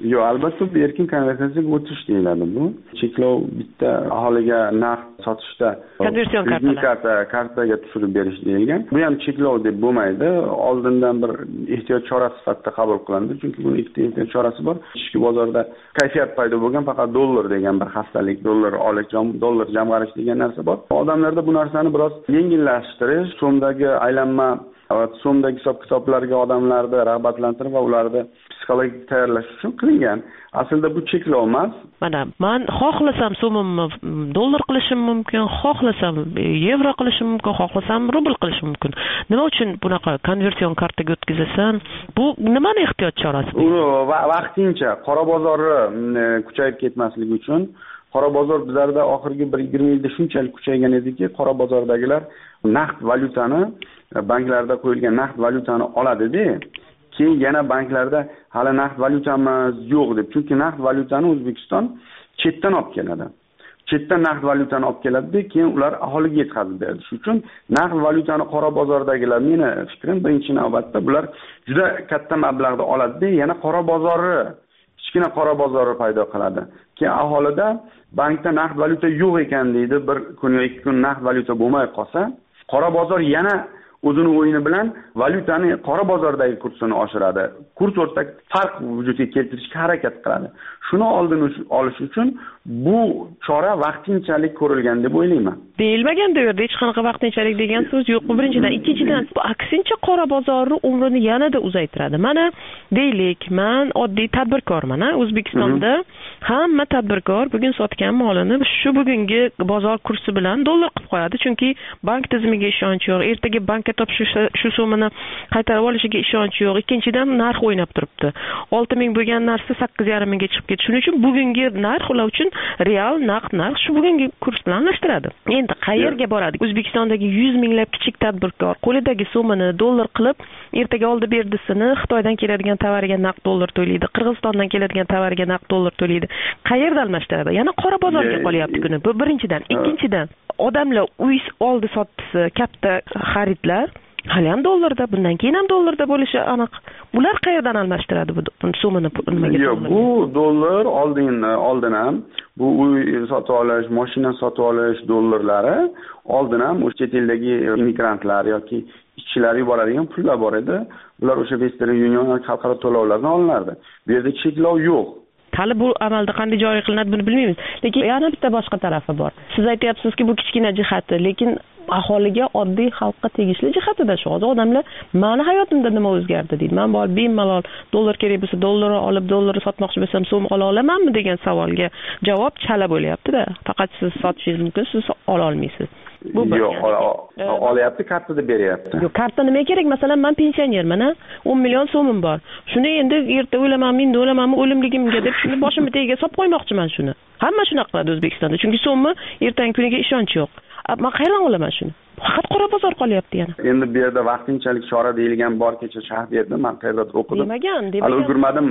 Yo'q, albatta bu erkin konvertatsiyaga o'tish deyiladi bu. Cheklov bitta aholiga naqd sotishda konversion kartaga tushirib berish deyilgan. Bu ham cheklov deb bo'lmaydi. Oldindan bir ehtiyot chorasi sifatida qabul qilindi, chunki buni ikkita ehtiyot chorasi bor. Ichki bozorda kayfiyat paydo bo'lgan, faqat dollar degan bir xastalik, dollar jamg'arish degan narsa bor. Odamlarda bu narsani biroz yengillashtirish, so'mdagi aylanma so'mdagi hisob-kitoblarga odamlarni rag'batlantirib va ularni psixologik tayyorlash uchun qilingan. Aslida bu cheklov emas. Mana men xohlasam so'mimni dollar qilishim mumkin, xohlasam yevro qilishim mumkin, xohlasam rubl qilishim mumkin. Nima uchun bunaqa konversion kartaga o'tkazasan? Bu nimani ehtiyot chorasi? U vaqtincha qora bozorni kuchayib ketmasligi uchun. Qora bozor bizlarda oxirgi 1-20 yilda shunchalik kuchaygan ediki, qora bozordagilar naqd valyutani, banklarda qo'yilgan naqd valyutani oladi-da, keyin yana banklarda hali naqd valyutamiz yo'q deb, chunki naqd valyutani O'zbekiston chetdan olib keladi. Chetdan naqd valyutani olib keladi-da, keyin ular aholiga yetkazib beradi. Shuning uchun naqd valyutani qora bozordagilar, meni fikrim birinchi navbatda bular juda katta mablag'da oladi-da, yana qora bozorni kichkina qora bozorni paydo qiladi. Keyin aholida bankda naqd valyuta yo'q ekan deydi, bir kun yoki 2 kun naqd valyuta bo'lmay qolsa, qora bozor yana o'zini o'yini bilan valyutani qora bozordagi kursini oshiradi. Kurs o'rtasida farq vujudga keltirishga harakat qiladi. Shuni oldini olish uchun bu chora vaqtinchalik ko'rilgan deb o'ylayman. Deyilmagan-da u yerda hech qanaqa vaqtinchalik degan so'z yo'q. Bu birinchidan, ikkinchidan, bu aksincha qora bozorning umrini yanada uzaytiradi. Mana deylik, men oddiy tadbirkorman, O'zbekistonda hamma tadbirkor bugun sotgan molini shu bugungi bozor kursi bilan dollar qilib qo'yadi, chunki bank tizimiga ishonch yo'q. Ertaga bankka topshirsa shu so'mini qaytarib olishiga ishonch yo'q. Ikkinchidan, narx o'ynab turibdi. 6000 bo'lgan narsa 8500 mingga chiqib ketdi. Shuning uchun bugungi narx ular uchun real naqd narx shu bugungi kurs bilan almashtiradi. Endi qayerga boradi? O'zbekistondagi 100 minglab kichik tadbirkor qo'lidagi so'mini dollar qilib, ertaga oldi berdisini Xitoydan keladigan tovariga naqd dollar to'laydi, Qirg'izistondan keladigan tovariga naqd dollar to'laydi. Qayerda almashtiradi? Yana qora bozorga qolyapti kuni. Bu birinchidan. Ikkinchidan, odamlar uy oldi sotdisi, katta xaridlar hali ham dollarda, bundan keyin ham dollarda bo'lishi aniq. Ular qayerdan almashtiradi bu so'mini nimaga? Yo'q, bu dollar oldin ham bu uy sotib olish, mashina sotib olish dollarlari oldin ham o'sha chet eldagi immigrantlar yoki ishchilar yuboradigan pullar bor edi. Ular o'sha Western Union xalqaro to'lovlardan olinardi. Bu yerda cheklov yo'q. Hali bu amalda qanday joriy qilinadi buni bilmaymiz. Lekin yana bitta boshqa tarafi bor. Siz aytyapsizki, bu kichkina jihati, lekin aholiga, oddiy xalqqa tegishli jihatida shu. Odamlar meni hayotimda nima o'zgardi deydi. Men bor bemalol dollar kerak bo'lsa dollarni olib, dollarni sotmoqchi bo'lsam so'm ola olamanmi degan savolga javob chala bo'lyapti-da. Faqat siz sotishingiz mumkin, siz ola olmaysiz. Bu yo'q, olyapti, kartada beryapti. Yo'q, karta nimaga kerak? Masalan, men pensionerman, 10 million so'mim bor. Shuni endi erta o'lamanmi, endi o'lamanmi, o'limligimga deb shuni boshimga tagiga solib qo'ymoqchiman shuni. Hamma shunaqa qiladi O'zbekistonda, chunki so'mni ertangi kuniga ishonch yo'q. Men qayerdan olaman shuni? Faqat qora bozor qolyapti yana. Endi bu yerda vaqtinchalik chora deyilgan bor, kecha sharh berdim, men qayerda o'qidim. Demagan. Hali ulgurmadim,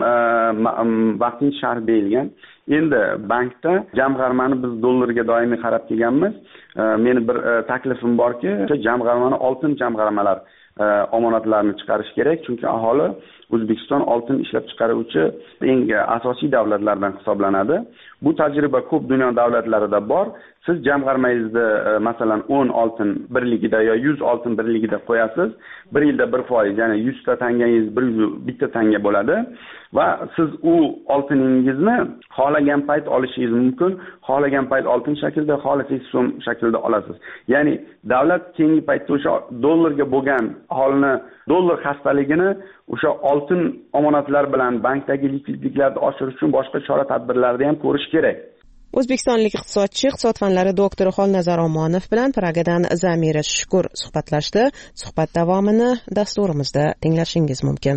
vaqtincha sharh berilgan. Endi bankda jamg'armani biz dollarga doimiy qarab kelganmiz. Meni bir taklifim borki, jamg'armani oltin jamg'armalar omonatlarni chiqarish kerak, chunki aholi O'zbekiston oltin ishlab chiqaruvchi eng asosiy davlatlardan hisoblanadi. Bu tajriba ko'p dunyo davlatlarida bor. Siz jamg'armangizni masalan 10 oltin birligida yo 100 oltin birligida qo'yasiz. 1 yilda 1%, ya'ni 100 ta tangangiz 1 tanga bo'ladi va siz u oltiningizni xohlagan payt olishingiz mumkin. Xohlagan payt oltin shaklida, xohlasangiz so'm shaklida olasiz. Ya'ni davlat keyingi paytda o'sha dollarga bo'lgan aholini dollar xastaligini o'sha oltin omonatlar bilan bankdagi likvidliklarni oshirish uchun boshqa chora-tadbirlarni ham ko'rish kerak. O'zbekistonlik iqtisodchi, iqtisod fanlari doktori Xolnazar Omonov bilan Pragadan Zamira Shukur suhbatlashdi. Suhbat davomini dasturimizda tinglashingiz mumkin.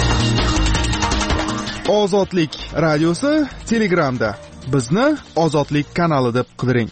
Ozodlik radiosi Telegramda. Bizni Ozodlik kanali deb qidiring.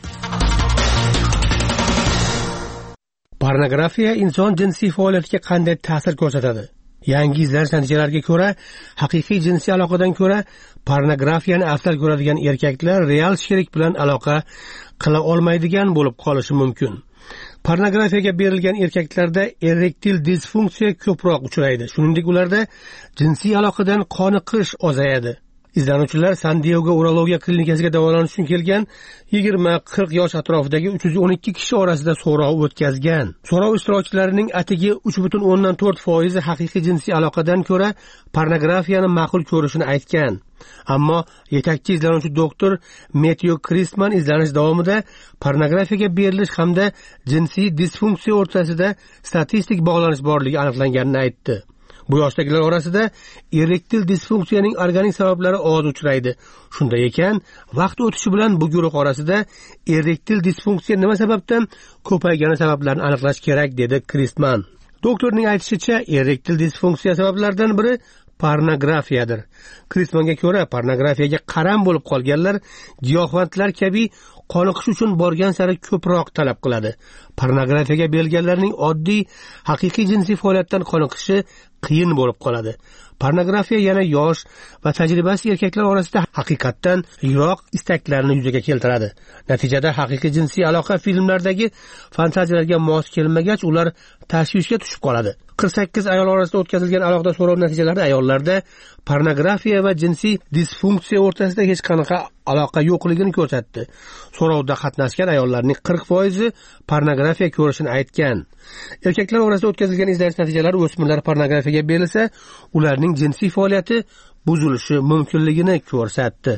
Pornografiya inson jinsiy faoliyatiga qanday ta'sir ko'rsatadi? Yangi izlanish natijalariga ko'ra, haqiqiy jinsiy aloqadan ko'ra pornografiyani afzal ko'radigan erkaklar real sherik bilan aloqa qila olmaydigan bo'lib qolishi mumkin. Pornografiyaga berilgan erkaklarda erektil disfunksiya ko'proq uchraydi. Shuningdek, ularda jinsiy aloqadan qoniqish ozayadi. Izlanuvchilar San-Diego urologiya klinikasiga davolanish uchun kelgan 20-40 yosh atrofidagi 312 kishi orasida so'rov o'tkazgan. So'rov ishtirokchilarining atigi 3.4% haqiqiy jinsiy aloqadan ko'ra pornografiyani ma'qul ko'rishini aytgan. Ammo yetakchi izlanuvchi doktor Matthew Christman izlanish davomida pornografiyaga berilish hamda jinsiy disfunksiya o'rtasida statistik bog'lanish borligi aniqlanganini aytdi. Bu yoshdagilar orasida erektil disfunksiyaning organik sabablari oz uchraydi. Shunday ekan, vaqt o'tishi bilan bu guruh orasida erektil disfunksiya nima sababdan ko'paygani sabablarini aniqlash kerak, dedi Christman. Doktorning aytishicha, erektil disfunksiya sabablaridan biri pornografiyadir. Christmanga ko'ra, pornografiyaga qaram bo'lib qolganlar giyohvandlar kabi qoniqish uchun borgan sari ko'proq talab qiladi. Pornografiyaga berilganlarning oddiy haqiqiy jinsiy faoliyatdan qoniqishi qiyin bo'lib qoladi. Pornografiya yana yosh va tajribasiz erkaklar orasida haqiqatdan yiroq istaklarni yuzaga keltiradi. Natijada haqiqiy jinsiy aloqa filmlardagi fantaziyalarga mos kelmagach, ular tashvishga tushib qoladi. 48 ayol orasida o'tkazilgan alohida so'rov natijalarida ayollarda pornografiya va jinsiy disfunksiya o'rtasida hech qanaqa aloqa yo'qligini ko'rsatdi. So'rovda qatnashgan ayollarning 40% pornografiya ko'rishini aytgan. Erkaklar orasida o'tkazilgan izlanish natijalari o'smirlar pornografiyaga berilsa, ularning jinsiy faoliyati buzilishi mumkinligini ko'rsatdi.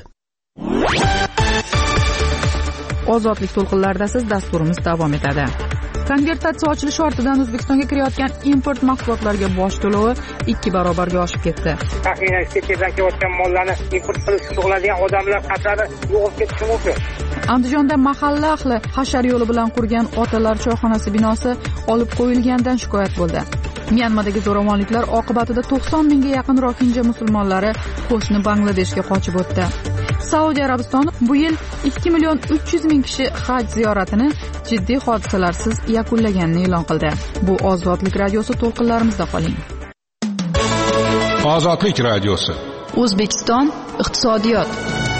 Ozodlik to'lqinlarida siz dasturimiz davom etadi. Konvertatsiya ochilishi ortidan O'zbekistonga kirayotgan import mahsulotlarga boj to'lovi 2 barobarga oshib ketdi. Taxminan chetdan kelayotgan mollarni import qilish qiladigan odamlar qatori yo'qolib ketishi mumkin. Andijonda mahalla ahli hashar yo'li bilan qurgan otalar choyxonasi binosi olib qo'yilgandan shikoyat bo'ldi. Myanmadagi zo'ravonliklar oqibatida 90 mingga yaqin rohinja musulmonlari qo'shni Bangladeshga qochib o'tdi. Saudiya Arabistoni bu yil 2.300.000 kishi haj ziyoratini jiddiy hodisalarsiz yakunlaganini e'lon qildi. Bu Ozodlik radiosi to'lqinlarimizda qoling. Ozodlik radiosi. O'zbekiston iqtisodiyot.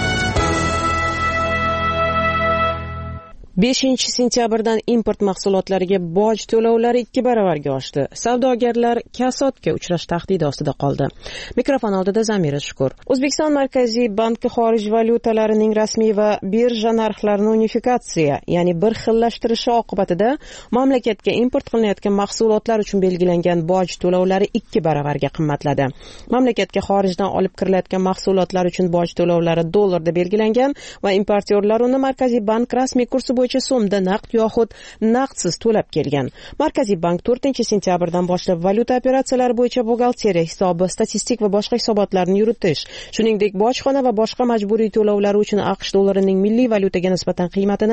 5-sentyabrdan import mahsulotlariga boj to'lovlari 2 baravarga oshdi. Savdogarlar kasodga uchrash tahdidi ostida qoldi. Mikrofon oldida Zamira Shukur. O'zbekiston Markaziy banki xorij valyutalarining rasmiy va birja narxlarini unifikatsiya, ya'ni bir xillashtirishi oqibatida mamlakatga import qilinayotgan mahsulotlar uchun belgilangan boj to'lovlari 2 baravarga qimmatladi. Mamlakatga xorijdan olib kirilayotgan mahsulotlar uchun boj to'lovlari dollarda belgilangan va importyorlar uni Markaziy bank rasmiy kursi bo'yicha so'mda naqd yoxud naqdsiz to'lab kelgan. Markaziy bank 4-sentyabrdan boshlab valyuta operatsiyalari bo'yicha buxgalteriya hisobi, statistik va boshqa hisobotlarni yuritish, shuningdek bojxona va boshqa majburiy to'lovlar uchun AQSh dollarining milliy valyutaga nisbatan qiymatini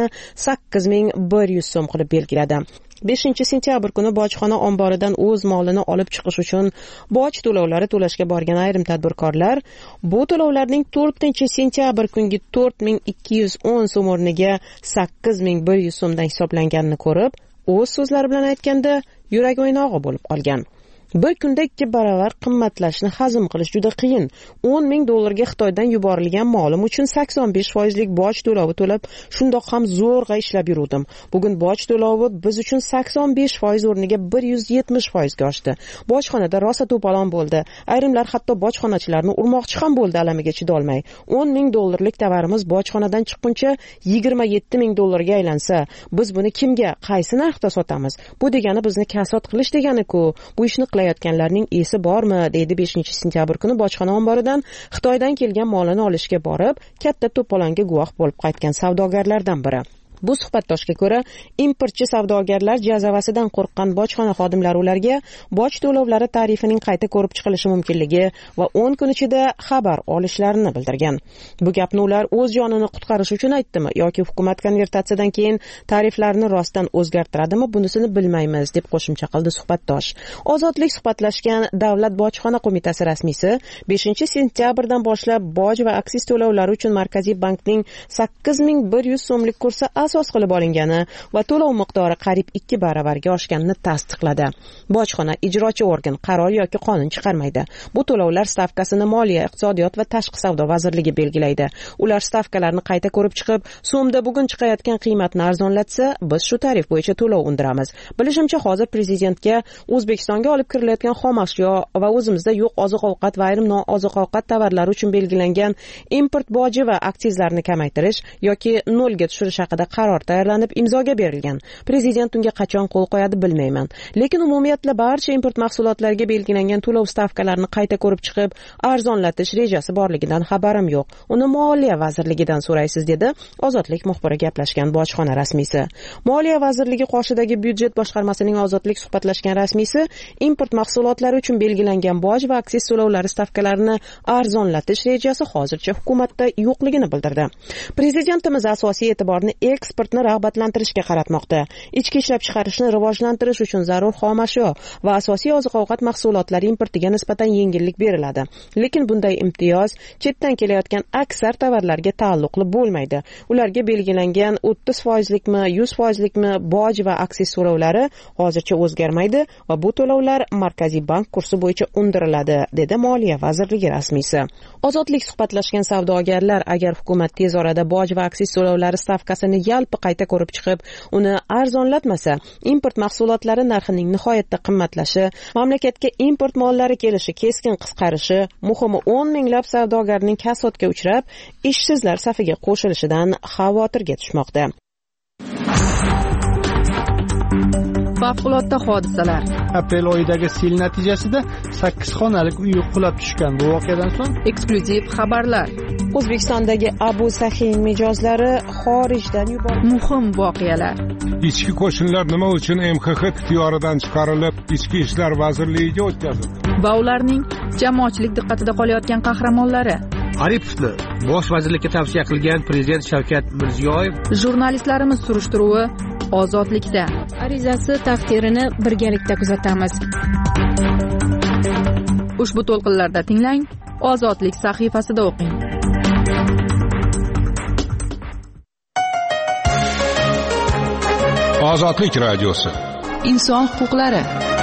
8100 so'm qilib belgiladi. 5-sentyabr kuni bojxona omboridan o'z molini olib chiqish uchun boj to'lovlari to'lashga borgan ayrim tadbirkorlar bu to'lovlarning 4-sentyabr kungi 4210 so'm o'rniga 8100 so'mdan hisoblanganini ko'rib, o'z so'zlari bilan aytganda, yurak o'ynog'i bo'lib qolgan. Bir kunda 2 baravar qimmatlashni hazm qilish juda qiyin. 10 ming dollarga Xitoydan yuborilgan molim uchun 85% boj to'lovi to'lab, shundoq ham zo'rg'a ishlab yurdim. Bugun boj to'lovi biz uchun 85% o'rniga 170% ga oshdi. Bojxonada rosa to'polon bo'ldi. Ayrimlar hatto bojxonachilarni urmoqchi ham bo'ldi alamiga chidolmay. 10 ming dollarlik tovarimiz bojxonadan chiqquncha 27 ming dollarga aylansa, biz buni kimga, qaysi narxda sotamiz? Bu degani bizni kasod qilish degani-ku. Bu ishni qilayotganlarning esi bormi, deydi 5-sentyabr kuni bojxona omboridan Xitoydan kelgan molini olishga borib, katta to'polonga guvoh bo'lib qaytgan savdogarlardan biri. Bu suhbatdoshga ko'ra, importchi savdogarlar jazavasidan qo'rqqan bojxona xodimlari ularga boj to'lovlari tarifining qayta ko'rib chiqilishi mumkinligi va 10 kun ichida xabar olishlarini bildirgan. Bu gapni ular o'z jonini qutqarish uchun aytdimi yoki hukumat konvertatsiyadan keyin tariflarni rostdan o'zgartiradimi, bunisini bilmaymiz, deb qo'shimcha qildi suhbatdosh. Ozodlik suhbatlashgan Davlat bojxona qo'mitasi rasmiysi 5-sentyabrdan boshlab boj va aksiz to'lovlari uchun Markaziy bankning 8100 so'mlik kursi asos qilib olingani va to'lov miqdori qariyb 2 baravarga oshganini tasdiqladi. Bojxona ijrochi organ qaror yoki qonun chiqarmaydi. Bu to'lovlar stavkasini Moliya, Iqtisodiyot va Tashqi savdo vazirligi belgilaydi. Ular stavkalarni qayta ko'rib chiqib, so'mda bugun chiqayotgan qiymatni arzonlatsa, biz shu tarif bo'yicha to'lov undiramiz. Bilishimcha, hozir prezidentga O'zbekistonga olib kirilayotgan xom ashyo va o'zimizda yo'q oziq-ovqat va ayrim nooziq-ovqat tovarlari uchun belgilangan import boji va aksizlarni kamaytirish yoki nolga tushirish haqida qaror tayyorlanib imzoga berilgan. Prezident unga qachon qo'l qo'yadi bilmayman. Lekin umumiyatla barcha import mahsulotlariga belgilangan to'lov stavkalarini qayta ko'rib chiqib, arzonlatish rejasi borligidan xabarim yo'q. Uni Moliya vazirligidan so'raysiz, dedi Ozodlik muxbiri gaplashgan bojxona rasmiysi. Moliya vazirligi qoshidagi byudjet boshqarmasining Ozodlik suhbatlashgan rasmiysi import mahsulotlari uchun belgilangan boj va aksiz to'lovlari stavkalarini arzonlatish rejasi hozircha hukumatda yo'qligini bildirdi. Prezidentimiz asosiy e'tiborni eksportni rag'batlantirishga qaratmoqda. Ichki ishlab chiqarishni rivojlantirish uchun zarur xom ashyo va asosiy oziq-ovqat mahsulotlari importiga nisbatan yengillik beriladi. Lekin bunday imtiyoz chetdan kelayotgan aksar tovarlarga taalluqli bo'lmaydi. Ularga belgilangan 30%likmi, 100%likmi boj va aksiz to'lovlari hozircha o'zgarmaydi va bu to'lovlar Markaziy bank kursi bo'yicha undiriladi, dedi Moliya vazirligi rasmiysi. Ozodlik suhbatlashgan savdogarlar agar hukumat tez orada boj va aksiz to'lovlari stavkasini yalpi qayta ko'rib chiqib, uni arzonlatmasa, import mahsulotlari narxining nihoyatda qimmatlashi, mamlakatga import mollari kelishi keskin qisqarishi, muhimi 10 minglab savdogarning kasodga uchrab, ishsizlar safiga qo'shilishidan xavotirga tushmoqda. Favqulodda hodisalar. Aprel oyidagi sel natijasida 8 xonalik uy qulab tushgan. Bu voqeadan so'ng eksklyuziv xabarlar. O'zbekistondagi Abu Sahin mijozlari xorijdan yuborildi. Muhim voqealar. Ichki qo'shinlar nima uchun MXX ixtiyoridan chiqarilib, Ichki ishlar vazirligiga o'tkazildi? Va ularning jamoatchilik diqqatida qolayotgan qahramonlari. Aripovni bosh vazirlikka tavsiya qilgan prezident Shavkat Mirziyoyev. Jurnalistlarimiz surishtiruvi Ozodlikda. Arizasi taqdirini birgalikda kuzatamiz. Ushbu to'lqinlarda tinglang, Ozodlik sahifasida o'qing. Ozodlik radiosi. Inson huquqlari.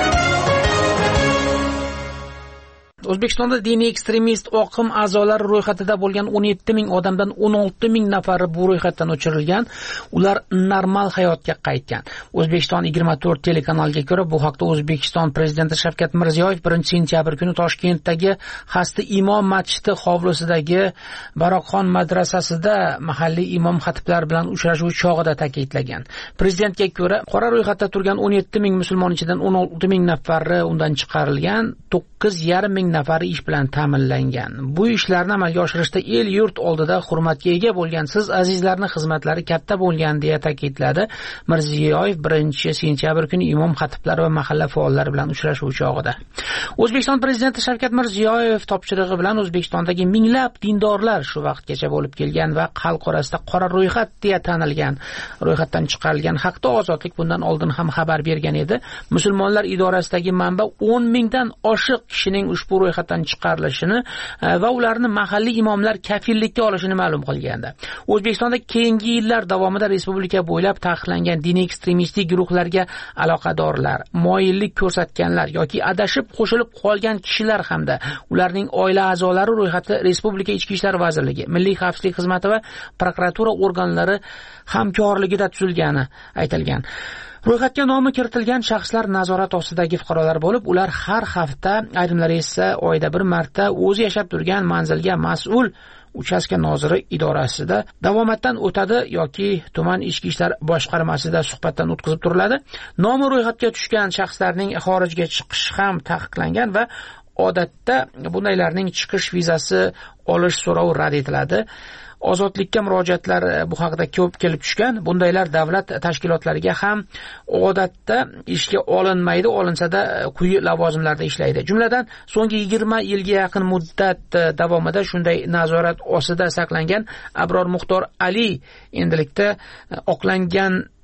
O'zbekistonda diniy ekstremist oqim a'zolari ro'yxatida bo'lgan 17 ming odamdan 16 ming nafari bu ro'yxatdan o'chirilgan. Ular normal hayotga qaytgan. O'zbekiston 24 telekanaliga ko'ra, bu haqda O'zbekiston prezidenti Shavkat Mirziyoyev 1-sentyabr kuni Toshkentdagi Hasti Imom masjidi hovlisidagi Baroqxon madrasasida mahalliy imom xatiblar bilan uchrashuv chog'ida ta'kidlagan. Prezidentga ko'ra, qora ro'yxatda turgan 17 ming musulmon ichidan 16 ming nafari undan chiqarilgan, 9,5 ming nafari ish bilan ta'minlangan. Bu ishlarni amalga oshirishda el yurt oldida hurmatga ega bo'lgan siz azizlarning xizmatlari katta bo'lgan deya ta'kidladi Mirziyoyev 1-sentyabr kuni imom xatiblar va mahalla faollari bilan uchrashuv chog'ida. O'zbekiston prezidenti Shavkat Mirziyoyev topshirig'i bilan O'zbekistondagi minglab dindorlar shu vaqtgacha bo'lib kelgan va xalq orasida qora ro'yxat deya tanilgan ro'yxatdan chiqarilgan haqda Ozodlik bundan oldin ham xabar bergan edi. Musulmonlar idorasidagi manba 10 mingdan oshiq kishining ushbu ro'yxatdan chiqarilishini va ularni mahalliy imomlar kafillikka olishini ma'lum qilgandi. O'zbekistonda keyingi yillar davomida respublika bo'ylab taqiqlangan diniy ekstremistik guruhlarga aloqadorlar, moyillik ko'rsatganlar yoki adashib qo'shilib qolgan kishilar hamda ularning oila a'zolari ro'yxati Respublika Ichki ishlar vazirligi, Milliy xavfsizlik xizmati va prokuratura organlari hamkorligida tuzilgani aytilgan. Ro'yxatga nomi kiritilgan shaxslar nazorat ostidagi fuqarolar bo'lib, ular har hafta, ayrimlari esa oyda bir marta o'zi yashab turgan manzilga mas'ul uchastka noziri idorasida davomatdan o'tadi yoki tuman ichki ishlar boshqarmasida suhbatdan o'tkazib turiladi. Nomi ro'yxatga tushgan shaxslarning xorijga chiqishi ham taqiqlangan va odatda bundaylarning chiqish vizasi olish so'rovi rad etiladi. Ozodlikka murojaatlar bu haqida ko'p kelib tushgan. Bundaylar davlat tashkilotlariga ham odatda ishga olinmaydi, olinsada quyi lavozimlarda ishlaydi. Jumladan, so'nggi 20 yilga yaqin muddat davomida shunday nazorat ostida saqlangan Abror Muxtor Ali endilikda oqlangan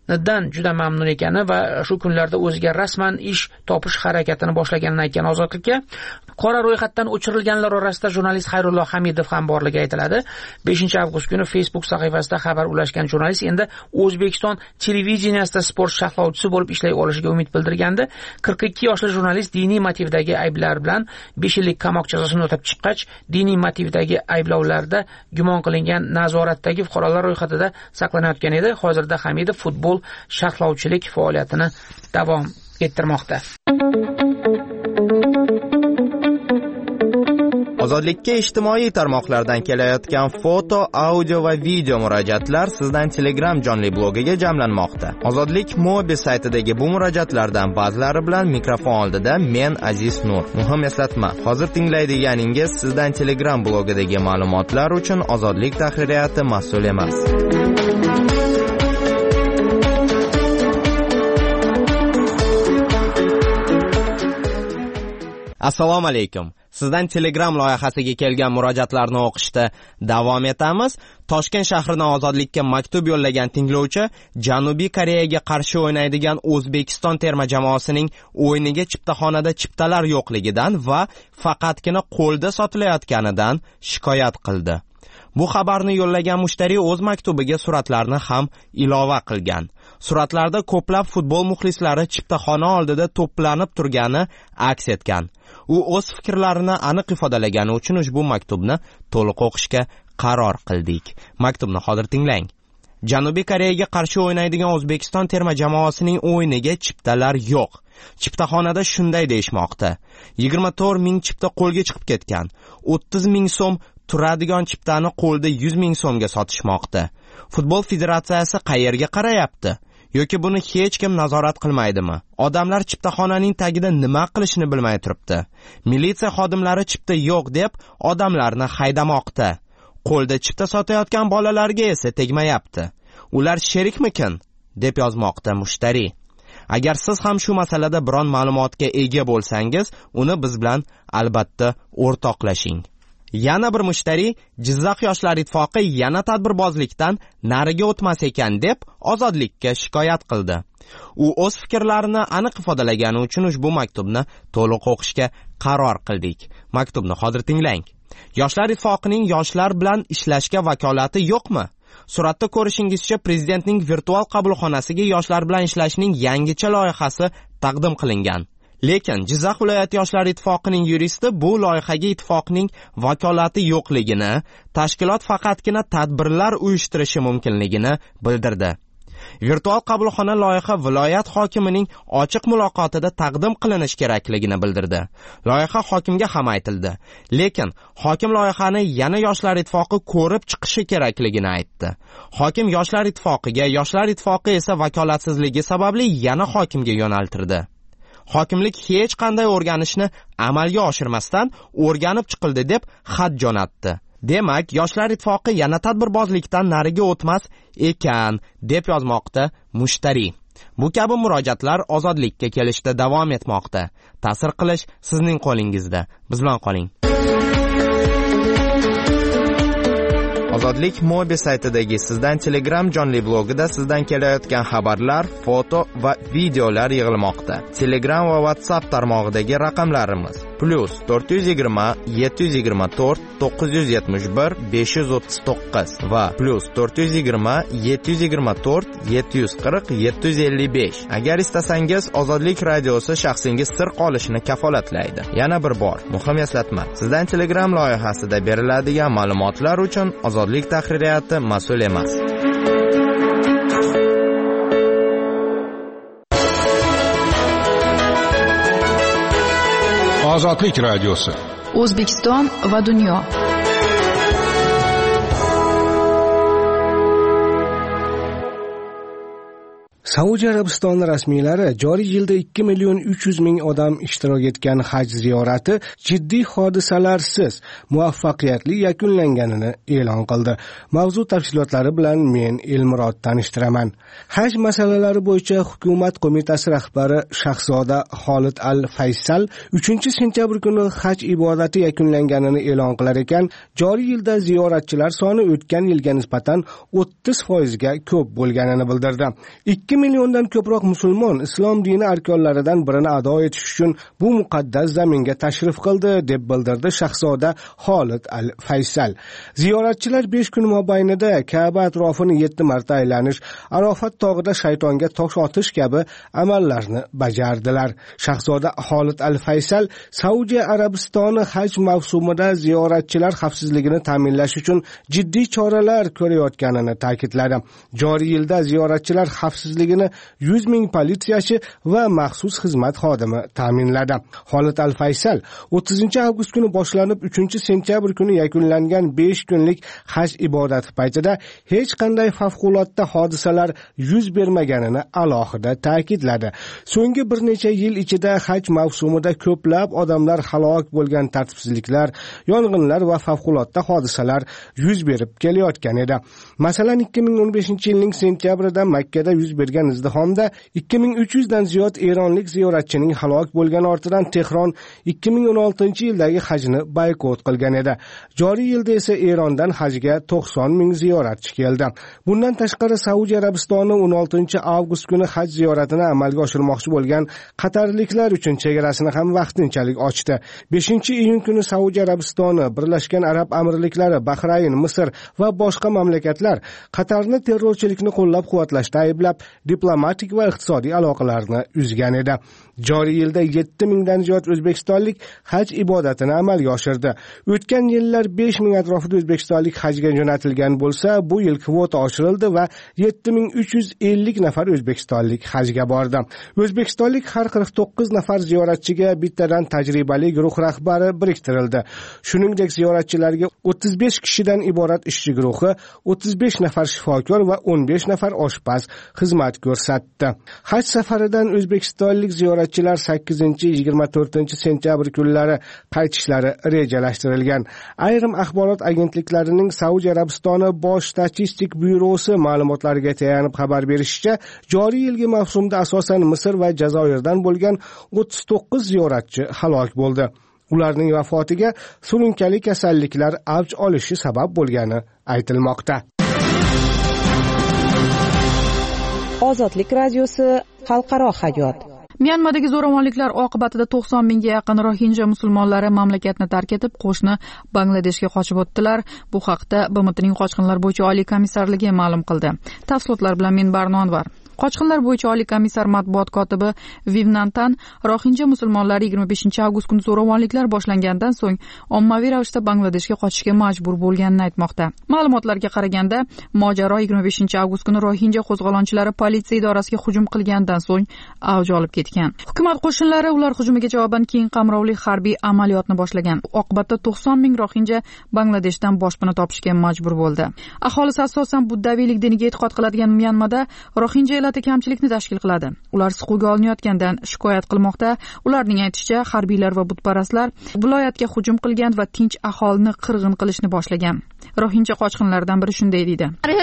dan juda mamnun ekani va shu kunlarda o'ziga rasman ish topish harakatini boshlaganini aytgan Ozodlikka. Qora ro'yxatdan o'chirilganlar orasida jurnalist Xayrullo Hamidov ham borligi aytiladi. 5-avgust kuni Facebook sahifasida xabar ulashgan jurnalist endi O'zbekiston televideniyasida sport sharhlovchisi bo'lib ishlay olishiga umid bildirgandi. 42 yoshli jurnalist diniy motivdagi ayblar bilan 5 yillik qamoq jazosini o'tab chiqqach, diniy motivdagi ayblovlarda gumon qilingan nazoratdagi fuqarolar ro'yxatida saqlanayotgan edi. Hozirda Hamidov futbol sharhlovchilik faoliyatini davom ettirmoqda. Ozodlikka ijtimoiy tarmoqlardan kelayotgan foto, audio va video murojaatlar sizdan Telegram jonli blogiga jamlanmoqda. Ozodlik Mobi saytidagi bu murojaatlardan ba'zilari bilan mikrofon oldida men Aziz Nur. Muhim eslatma, hozir tinglaydiganingiz sizdan Telegram blogidagi ma'lumotlar uchun Ozodlik tahririyati mas'ul emas. Assalomu alaykum. Sizdan Telegram loyihasiga kelgan murojaatlarni o'qishda davom etamiz. Toshkent shahridan Ozodlikka maktub yo'llagan tinglovchi Janubiy Koreyaga qarshi o'ynaydigan O'zbekiston terma jamoasining o'yiniga chiptaxonada chiptalar yo'qligidan va faqatgina qo'lda sotilayotganidan shikoyat qildi. Bu xabarni yo'llagan mushtari o'z maktubiga suratlarni ham ilova qilgan. Suratlarda ko'plab futbol muxlislari chiptaxona oldida to'planib turgani aks etgan. U o'z fikrlarini aniq ifodalagani uchun ushbu maktubni to'liq o'qishga qaror qildik. Maktubni hozir tinglang. Janubiy Koreyaga qarshi o'ynaydigan O'zbekiston terma jamoasining o'yiniga chiptalar yo'q. Chiptaxonada shunday deyishmoqda. 24 ming chipta qo'lga chiqib ketgan. 30 ming so'm turadigan chiptani qo'lda 100 ming so'mga sotishmoqda. Futbol federatsiyasi qayerga qarayapti? Yoki buni hech kim nazorat qilmaydimi? Odamlar chiptaxonaning tagida nima qilishni bilmay turibdi. Militsiya xodimlari chipta yo'q deb odamlarni haydamoqda. Qo'lda chipta sotayotgan bolalarga esa tegmayapti. Ular sherikmikin? deb yozmoqda mushtari. Agar siz ham shu masalada biron ma'lumotga ega bo'lsangiz, uni biz bilan albatta o'rtoqlashing. Yana bir mushtari Jizzax yoshlar ittifoqi yana tadbirbozlikdan nariga o'tmas ekan deb Ozodlikka shikoyat qildi. U o'z fikrlarini aniq ifodalagani uchun ushbu maktubni to'liq o'qishga qaror qildik. Maktubni hozir tinglang. Yoshlar ittifoqining yoshlar bilan ishlashga vakolati yo'qmi? Suratda ko'rishingizcha prezidentning virtual qabulxonasiga yoshlar bilan ishlashning yangicha loyihasi taqdim qilingan. Lekin Jizzax viloyati yoshlar ittifoqining yuristi bu loyihaga ittifoqning vakolati yo'qligini, tashkilot faqatgina tadbirlar uyushtirishi mumkinligini bildirdi. Virtual qabulxona loyiha viloyat hokimining ochiq muloqotida taqdim qilinish kerakligini bildirdi. Loyiha hokimga ham aytildi. Lekin hokim loyihani yana yoshlar ittifoqi ko'rib chiqishi kerakligini aytdi. Hokim yoshlar ittifoqiga, yoshlar ittifoqi esa vakolatsizligi sababli yana hokimga yo'naltirdi. Hokimlik hech qanday o'rganishni amalga oshirmasdan o'rganib chiqildi deb xat jo'natdi. Demak, yoshlar ittifoqi yana tadbirbozlikdan nariga o'tmas ekan deb yozmoqda mushtari. Bu kabi murojaatlar Ozodlikka kelishda davom etmoqda. Ta'sir qilish sizning qo'lingizda. Biz bilan qoling. Ozodlik Mobi saytidagi sizdan Telegram jonli blogida sizdan kelayotgan xabarlar, foto va videolar yig'ilmoqda. Telegram va WhatsApp tarmog'idagi raqamlarimiz +420 724 971 539 va +420 724 740 755. Agar istasangiz, Ozodlik radiosi shaxsingiz sir qolishini kafolatlaydi. Yana bir bor, muhim eslatma. Sizdan Telegram loyihasida beriladigan ma'lumotlar uchun Ozodlik tahririyati mas'ul emas. Ozodlik radiosi. O'zbekiston va dunyo. Saudiya Arabistoni rasmiylari joriy yilda 2.300.000 odam ishtirok etgan haj ziyorati jiddiy hodisalarsiz muvaffaqiyatli yakunlanganini e'lon qildi. Mavzu tafsilotlari bilan men Elmurod tanishtiraman. Haj masalalari bo'yicha hukumat qo'mitasi rahbari Shahzoda Xolid Al-Faysal 3-sentyabr kuni haj ibodati yakunlanganini e'lon qilar ekan, joriy yilda ziyoratchilar soni o'tgan yilga nisbatan 30% ga ko'p bo'lganini bildirdi. 2 milliondan ko'proq musulmon islom dini arkonlaridan birini ado etish uchun bu muqaddas zaminga tashrif qildi, deb bildirdi Shahzoda Xolid Al-Faysal. Ziyoratchilar 5 kun mobaynida Ka'ba atrofini 7 marta aylanish, Arofat tog'ida shaytonga tosh otish kabi amallarni bajardilar. Shahzoda Xolid Al-Faysal Saudiya Arabistoni haj mavsumida ziyoratchilar xavfsizligini ta'minlash uchun jiddiy choralar ko'rayotganini ta'kidladi. Joriy yilda ziyoratchilar xavfsizligini 100.000 politsiyachi va maxsus xizmat xodimi ta'minladi. Xolid Al-Faysal 30-avgust kuni boshlanib 3-sentyabr kuni yakunlangan 5 kunlik haj ibodati paytida hech qanday favqulodda hodisalar yuz bermaganini alohida ta'kidladi. So'nggi bir necha yil ichida haj mavsumida ko'plab odamlar halok bo'lgan tartibsizliklar, yong'inlar va favqulodda hodisalar yuz berib kelayotgan edi. Masalan, 2015-yilning sentyabrida Makkada yuz bergan izdihomda 2300 dan ziyod eronlik ziyoratchining halok bo'lgani ortidan Tehron 2016-yildagi hajni boykot qilgan edi. Joriy yilda esa Erondan hajga 90.000 ziyoratchi keldi. Bundan tashqari Saudiya Arabistoni 16-avgust kuni haj ziyoratini amalga oshirmoqchi bo'lgan qatarliklar uchun chegarasini ham vaqtinchalik ochdi. 5-iyun kuni Saudiya Arabistoni, Birlashgan Arab Amirliklari, Bahrayn, Misr va boshqa mamlakatlar Qatarni terrorchilikni qo'llab-quvvatlashda ayblab, diplomatik va iqtisodiy aloqalarni uzgan edi. Joriy yilda 7.000 dan ziyod o'zbekistonlik haj ibodatini amalga oshirdi. O'tgan yillar 5.000 atrofida o'zbekistonlik hajga jo'natilgan bo'lsa, bu yil kvota oshirildi va 7.350 nafar o'zbekistonlik hajga bordi. O'zbekistonlik har 49 nafar ziyoratchiga bittadan tajribali guruh rahbari biriktirildi. Shuningdek, ziyoratchilarga 35 kishidan iborat ishchi guruhi, 35 nafar shifokor va 15 nafar oshpaz xizmat ko'rsatdi. Haj safaridan o'zbekistonlik ziyoratchilar 8-24 sentyabr kunlari qaytishlari rejalashtirilgan. Ayrim axborot agentliklarining Saudiya Arabistoni bosh statistik byurosi ma'lumotlariga tayanib xabar berishicha, joriy yilgi mavsumda asosan Misr va Jazoirdan bo'lgan 39 ziyoratchi halok bo'ldi. Ularning vafotiga surunkali kasalliklar avj olishi sabab bo'lgani aytilmoqda. Ozodlik radiosi xalqaro hayot. Myanmadagi zo'ravonliklar oqibatida 90.000 ga yaqin Rohinja musulmonlari mamlakatni tark etib, qo'shni Bangladeshga qochib o'tdilar. Bu haqda BMTning qochqinlar bo'yicha oliy komissarligi ma'lum qildi. Tafsilotlar bilan men Barnonvar. Qochqinlar bo'yicha oliy komissar matbuot kotibi Vivnantan Rohinja musulmonlari 25-avgust kuni zo'ravonliklar boshlangandan so'ng ommaviy ravishda Bangladeshga qochishga majbur bo'lganini aytmoqda. Ma'lumotlarga qaraganda, mojaro 25-avgust kuni Rohinja qo'zg'olonchilari politsiya idorasiga hujum qilgandan so'ng avj olib ketgan. Hukumat qo'shinlari ular hujumiga javoban keng qamrovli harbiy amaliyotni boshlagan. Oqibatda 90.000 Rohinja Bangladeshdan boshpana topishga majbur bo'ldi. Aholisi asosan buddaviylik diniga e'tiqod qiladigan Myanmada Rohinja kamchilikni tashkil qiladi. Ular siquvga olinayotgandan shikoyat qilmoqda. Ularning aytishicha, harbiylar va butparastlar viloyatga hujum qilgan va tinch aholini qirg'in qilishni boshlagan. Rohinja qochqinlaridan biri shunday deydi.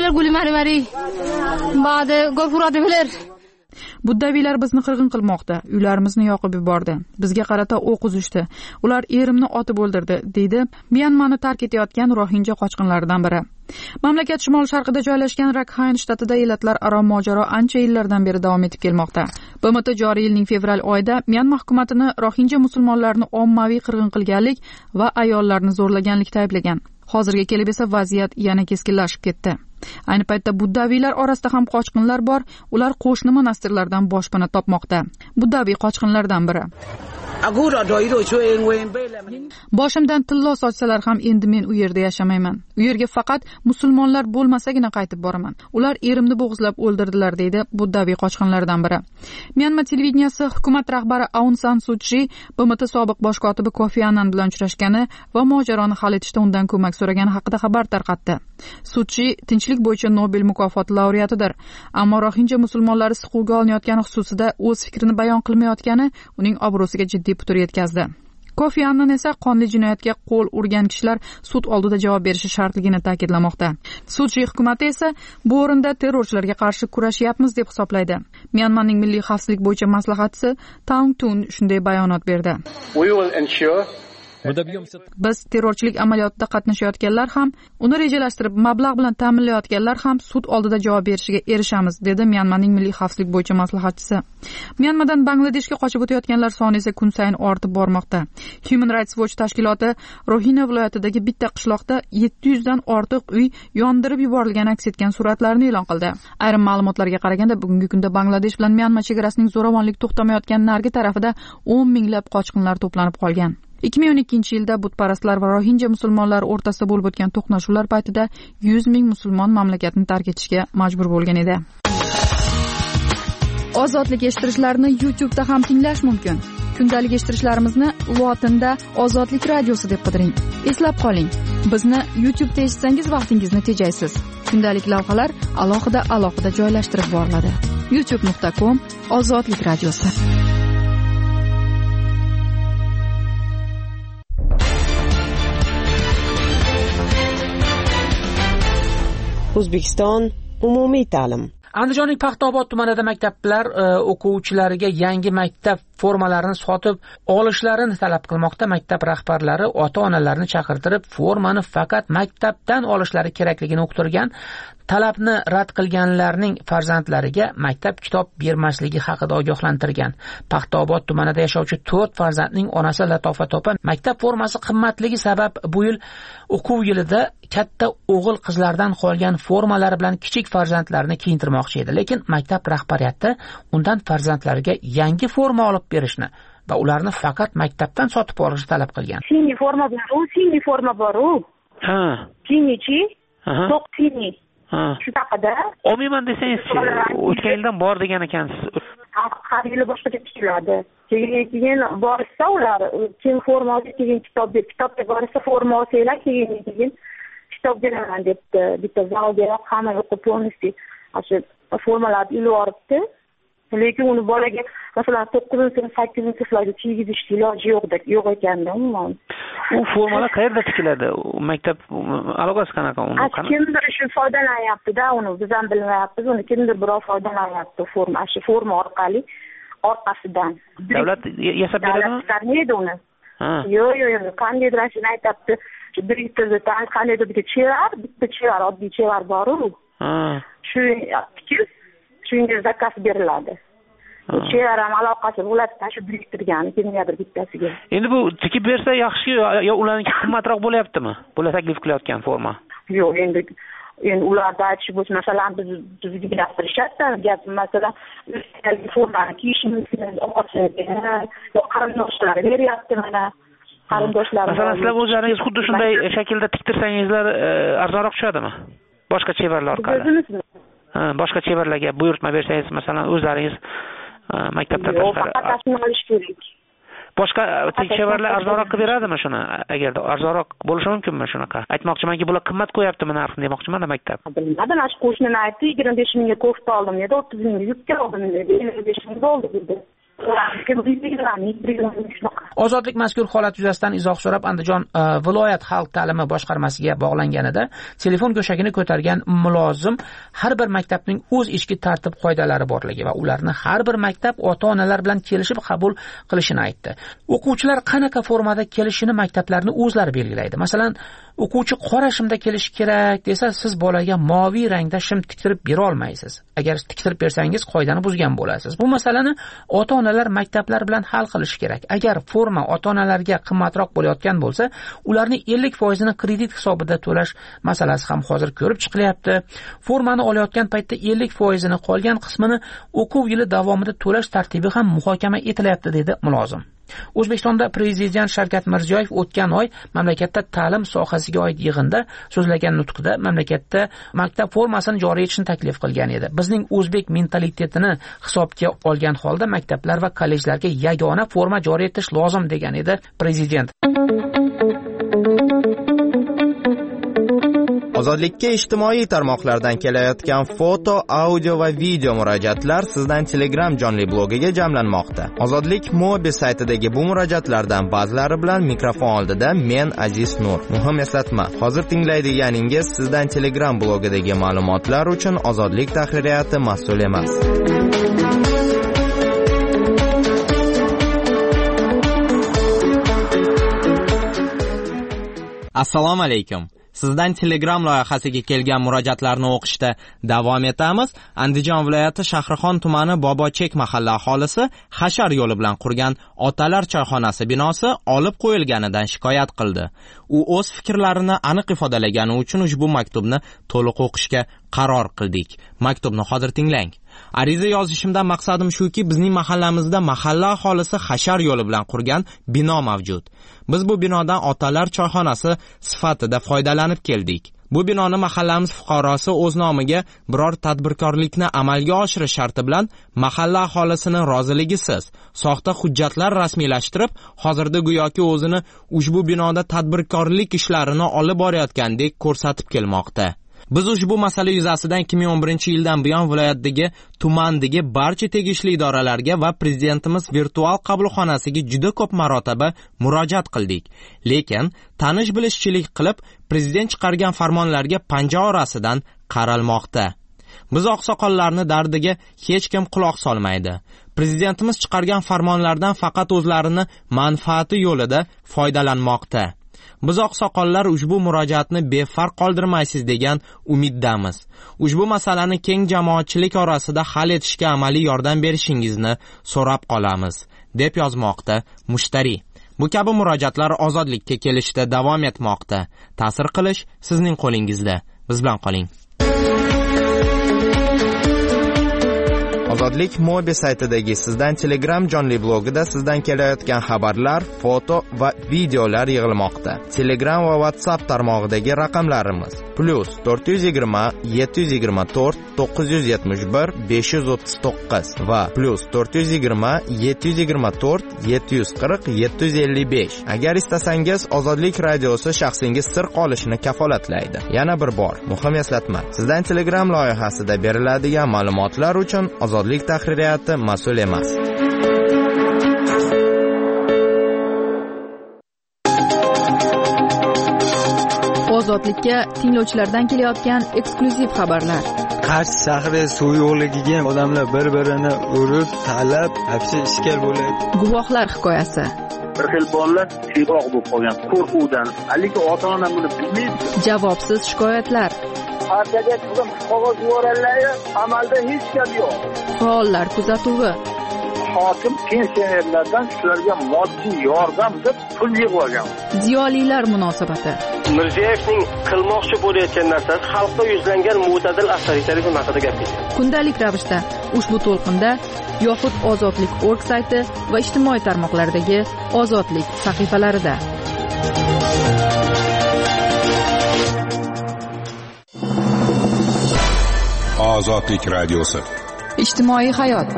Buddaviylar bizni qirg'in qilmoqda, uylarimizni yoqib yubordi. Bizga qarata o'q uzishdi. Ular erimni otib o'ldirdi, deydi Myanmani tark etayotgan Rohinja qochqinlaridan biri. Mamlakat shimol-sharqida joylashgan Rakhine shtatida elatlar aro mojaro ancha yillardan beri davom etib kelmoqda. BMT joriy yilning fevral oyida Myanma hukumatini Rohinja musulmonlarini ommaviy qirg'in qilganlik va ayollarni zo'rlaganlikda ayblagan. Hozirga kelib esa vaziyat yana keskinlashib ketdi. Ayni paytda buddaviylar orasida ham qochqinlar bor, ular qo'shni monastirlardan boshpana topmoqda. Buddaviy qochqinlardan biri. boshimdan tillo sochsalar ham endi men u yerda yashamayman. U yerga faqat musulmonlar bo'lmasagina qaytib boraman. Ular erimni bo'g'izlab o'ldirdilar, deydi bu daviy qochqinlardan biri. Myanma televideniyasi hukumat rahbari Aung San Suu Kyi BMT sobiq bosh kotibi Kofi Annan bilan uchrashgani va mojaroni hal etishda undan ko'mak so'ragani haqida xabar tarqatdi. Suu Kyi tinchlik bo'yicha Nobel mukofoti laureatidir, ammo Rohinja musulmonlari siquvga olinayotgani xususida o'z fikrini bayon qilmayotgani uning obro'siga jiddiy putur yetkazdi. Kofi Annan esa qonli jinoyatga qo'l urgan kishilar sud oldida javob berishi shartligini ta'kidlamoqda. Suu Kyi hukumati esa bu o'rinda terrorchilarga qarshi kurashyapmiz deb hisoblaydi. Myanmaning milliy xavfsizlik bo'yicha maslahatchisi Tang Tun shunday bayonot berdi. Biz terrorchilik amaliyotida qatnashayotganlar ham, uni rejalashtirib mablag' bilan ta'minlayotganlar ham sud oldida javob berishiga erishamiz, dedi Myanmaning milliy xavfsizlik bo'yicha maslahatchisi. Myanmadan Bangladeshga qochib o'tayotganlar soni esa kun sayin ortib bormoqda. Human Rights Watch tashkiloti Rohingya viloyatidagi bitta qishloqda 700 dan ortiq uy yondirib yuborilgani aks etgan suratlarni e'lon qildi. Ayrim ma'lumotlarga qaraganda bugungi kunda Bangladesh bilan Myanma chegarasining zo'ravonlik to'xtamayotgan narigi tarafida 10 minglab qochqinlar to'planib qolgan. 2012-yilda butparastlar va Rohingya musulmonlari o'rtasida bo'lib o'tgan to'qnashuvlar paytida 100 ming musulmon mamlakatni tark etishga majbur bo'lgan edi. Ozodlik eshittirishlarni YouTube'da ham tinglash mumkin. Kundalik eshittirishlarimizni lotinda Ozodlik radiosi deb qidiring. Eslab qoling, bizni YouTube'da eshitsangiz vaqtingizni tejaysiz. Kundalik lavhalar alohida joylashtirib boriladi. youtube.com/Ozodlik radiosi. O'zbekiston umumiy ta'lim. Andijonning Paxtaobod tumanida maktablar o'quvchilariga yangi maktab formalarini sotib olishlarini talab qilmoqda. Maktab rahbarlari ota-onalarni chaqirtirib, formani faqat maktabdan olishlari kerakligini uqtirgan. Talabni rad qilganlarning farzandlariga maktab kitob bermasligi haqida ogohlantirgan. Paxtaobod tumanida yashovchi 4 farzandning onasi Latofat opa maktab formasi qimmatligi sabab bu yil o'quv yilida katta o'g'il qizlardan qolgan formalari bilan kichik farzandlarini kiyintirmoqchi edi. Lekin maktab rahbariyati undan farzandlariga yangi forma olib berishni va ularni faqat maktabdan sotib olishni talab qilgan. Singi forma bor-u. Ha. Singichi? To'q singi. Shu haqida. Olmayman desangiz-chi, o'tgan yildan bor degan ekansiz. Har yili boshqacha tikiladi. Keyin borsa ular, keyin forma olib keyin kitobga borsa forma olsanglar, keyin kitob beraman debdi. Bitta zalga hamma o'qib bo'lmaydi. Shu formalarni ilib olibdi. Lekin uni bolaga masalan 9-sinf, 8-sinflarga kiygizish iloji yo'q ekanda umuman. U formalar qayerda tikiladi? Maktab alogasi qanaqa uni? Kimdir shu foydalanyapti-da, uni biz ham bilmayapmiz. Uni kimdir birov foydalanyapti forma orqali orqasidan. Davlat yasab beradimi? Davlat uni. Yo'q, qandaydir shuni aytibdi. Direktorda qandaydir bitta chevar, oddiy chevar bor-ku. Shu tikib shunga zakaz beriladi. Chevar ham aloqasi bo'ladi shu direktorga, kimgadir bittasiga. Endi bu tikib bersa yaxshi yo ularning qimmatroq bo'lyaptimi? Bular taklif qilayotgan forma. Yo'q, endi ularda aytish bo'lsa, masalan bizga gapirishadi, gap masalan formani kiyishimizni qarindoshlar beryapti mana. Qarindoshlar. Masalan, sizlar o'zlaringiz xuddi shunday shaklda tiktirsangizlar arzonroq tushadimi? Boshqa chevarlar orqali. Boshqa chevarlarga buyurtma bersangiz, masalan, o'zlaringiz maktabdan tashqari. Faqat tashkil olish kerak. Boshqa chevarlar arzonroq qilib beradimi shuni? Agarda arzonroq bo'lishi mumkinmi shunaqa? Aytmoqchimanki, bular qimmat qo'yaptimi narxini demoqchiman-da maktab. Bilmadim, shu qo'shnini aytdi, 25 mingga kofta oldim dedi, 30 mingga yubka oldim dedi, 55 ming bo'ldi dedi. Ozodlik mazkur holat yuzasidan izoh so'rab Andijon viloyat xalq ta'limi boshqarmasiga bog'langanida telefon go'shagini ko'targan mulozim har bir maktabning o'z ichki tartib qoidalari borligi va ularni har bir maktab ota-onalar bilan kelishib qabul qilishini aytdi. O'quvchilar qanaqa formada kelishini maktablarni o'zlari belgilaydi. Masalan, o'quvchi qora shimda kelishi kerak desa, siz bolaga moviy rangda shim tiktirib bera olmaysiz. Agar tiktirib bersangiz, qoidani buzgan bo'lasiz. Bu masalani ota-onalar maktablar bilan hal qilish kerak. Agar forma ota-onalarga qimmatroq bo'layotgan bo'lsa, ularni 50% ni kredit hisobida to'lash masalasi ham hozir ko'rib chiqilyapti. Formani olayotgan paytda 50% ni qolgan qismini o'quv yili davomida to'lash tartibi ham muhokama etilyapti, dedi mulozim. O'zbekistonda prezident Shavkat Mirziyoyev o'tgan oy mamlakatda ta'lim sohasiga oid yig'inda so'zlagan nutqida mamlakatda maktab formasini joriy etishni taklif qilgan edi. Bizning o'zbek mentalitetini hisobga olgan holda maktablar va kollejlarga yagona forma joriy etish lozim degan edi prezident. Ozodlikka ijtimoiy tarmoqlardan kelayotgan foto, audio va video murojaatlar sizdan Telegram jonli blogiga jamlanmoqda. Ozodlik mobil saytidagi bu murojaatlardan ba'zilari bilan mikrofon oldida men Aziz Nur. Muhim eslatma, hozir tinglaydiganingiz sizdan Telegram blogidagi ma'lumotlar uchun Ozodlik tahririyati mas'ul emas. Assalomu alaykum. Sizdan Telegram loyihasiga kelgan murojaatlarni o'qishda davom etamiz. Andijon viloyati Shahrixon tumani Bobochek mahalla aholisi Hashar yo'li bilan qurgan Otalar choyxonasi binosi olib qo'yilganidan shikoyat qildi. U o'z fikrlarini aniq ifodalagani uchun ushbu maktubni to'liq o'qishga qaror qildik. Maktubni hozir tinglang. Ariza yozishimdan maqsadim shuki, bizning mahallamizda mahalla aholisi Hashar yo'li bilan qurgan bino mavjud. Biz bu binodan Otalar choyxonasi sifatida foydalanib keldik. Bu binoni mahallamiz fuqarosi o'z nomiga biror tadbirkorlikni amalga oshirish sharti bilan mahalla aholisini roziligisiz soxta hujjatlar rasmiylashtirib, hozirda go'yoki o'zini ushbu binoda tadbirkorlik ishlarini olib borayotgandek ko'rsatib kelmoqda. Biz ushbu masala yuzasidan 2011-yildan buyon viloyatdagi, tumandagi barcha tegishli idoralarga va prezidentimiz virtual qabulxonasiga juda ko'p marotaba murojaat qildik. Lekin tanish-bilishchilik qilib, prezident chiqargan farmonlarga panja orasidan qaralmoqda. Biz oqsoqollarni dardiga hech kim quloq solmaydi. Prezidentimiz chiqargan farmonlardan faqat o'zlarini manfaati yo'lida foydalanmoqda. Biz oqsoqollar ushbu murojaatni befarq qoldirmaysiz degan umiddamiz. Ushbu masalani keng jamoatchilik orasida hal etishga amaliy yordam berishingizni so'rab qolamiz, deb yozmoqda mushtari. Bu kabi murojaatlar ozodlikka kelishda davom etmoqda. Ta'sir qilish sizning qo'lingizda. Biz bilan qoling. Ozodlik mobil saytidagi sizdan Telegram jonli blogida sizdan kelayotgan xabarlar, foto va videolar yig'ilmoqda. Telegram va WhatsApp tarmog'idagi raqamlarimiz +420 724 971 539 va +420 724 740 755. Agar istasangiz, Ozodlik radiosi shaxsingiz sir qolishini kafolatlaydi. Yana bir bor, muhim eslatma. Sizdan Telegram loyihasida beriladigan ma'lumotlar uchun Ozodlik tahririyati mas'ul emas. Ozodlikka tinglovchilardan kelayotgan eksklyuziv xabarlar. Qarshi shahri suv yo'qligiga odamlar bir-birini urib, talab, hapsi ishkal bo'lyapti. Guvohlar hikoyasi. Bir xil bolalar tiyroq bo'lib qolgan qo'rquvdan. Lekin ota-ona buni bilmaydi. Javobsiz shikoyatlar. Partiyaga chiqib qog'oz yuborganlar, amalda hech gap yo'q. Faollar kuzatuvi. Hokim pensionerlardan shularga moddiy yordam deb pul yig'ib olgan. Ziyolilar munosabati. Mirziyoyevning qilmoqchi bo'layotgan narsasi xalqqa yuzlangan mo'tadil avtoritarizm haqida gapirdi. Kundalik ravishda ushbu to'lqinda yoxud ozodlik.org sayti va ijtimoiy tarmoqlardagi Ozodlik sahifalarida. Ozodlik radiosi. Ijtimoiy hayot.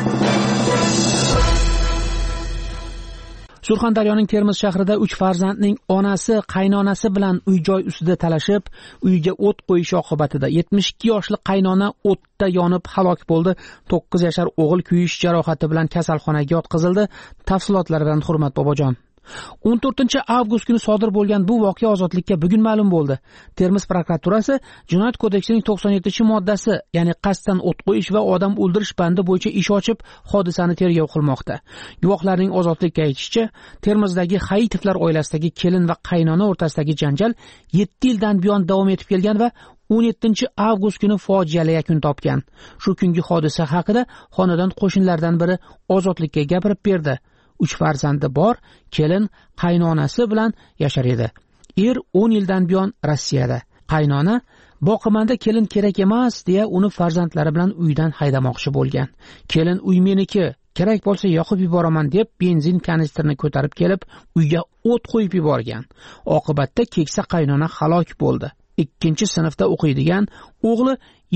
Surxondaryoning Termiz shahrida 3 farzandning onasi qaynonasi bilan uy-joy ustida talashib, uyga o't qo'yish oqibatida 72 yoshli qaynona o'tda yonib halok bo'ldi. 9 yashar o'g'il kuyish jarohati bilan kasalxonaga yotqizildi. Tafsilotlar bilan Hurmat Bobojon. 14-avgust kuni sodir bo'lgan bu voqea Ozodlikka bugun ma'lum bo'ldi. Termiz prokuraturasi Jinoyat kodeksining 97-moddasi, ya'ni qasddan o't qo'yish va odam o'ldirish bandi bo'yicha ish ochib, hodisani tergov qilmoqda. Guvohlarning Ozodlikka aytishicha, Termizdagi Hayitovlar oilasidagi kelin va qaynona o'rtasidagi janjal 7 yildan buyon davom etib kelgan va 17-avgust kuni fojiali yakun topgan. Shu kungi hodisa haqida xonadon qo'shnilaridan biri Ozodlikka gapirib berdi. 3 farzandi bor, kelin qaynonasi bilan yashar edi. 10 yildan buyon Rossiyada. Qaynona boqimanda kelin kerak emas deya uni farzandlari bilan uydan haydamoqchi bo'lgan. Kelin uy meniki, kerak bo'lsa yoqib yuboraman deb benzin kanistrini ko'tarib kelib uyga o't qo'yib yuborgan. Oqibatda keksa qaynona halok bo'ldi. 2-sinfda o'qiydigan o'g'li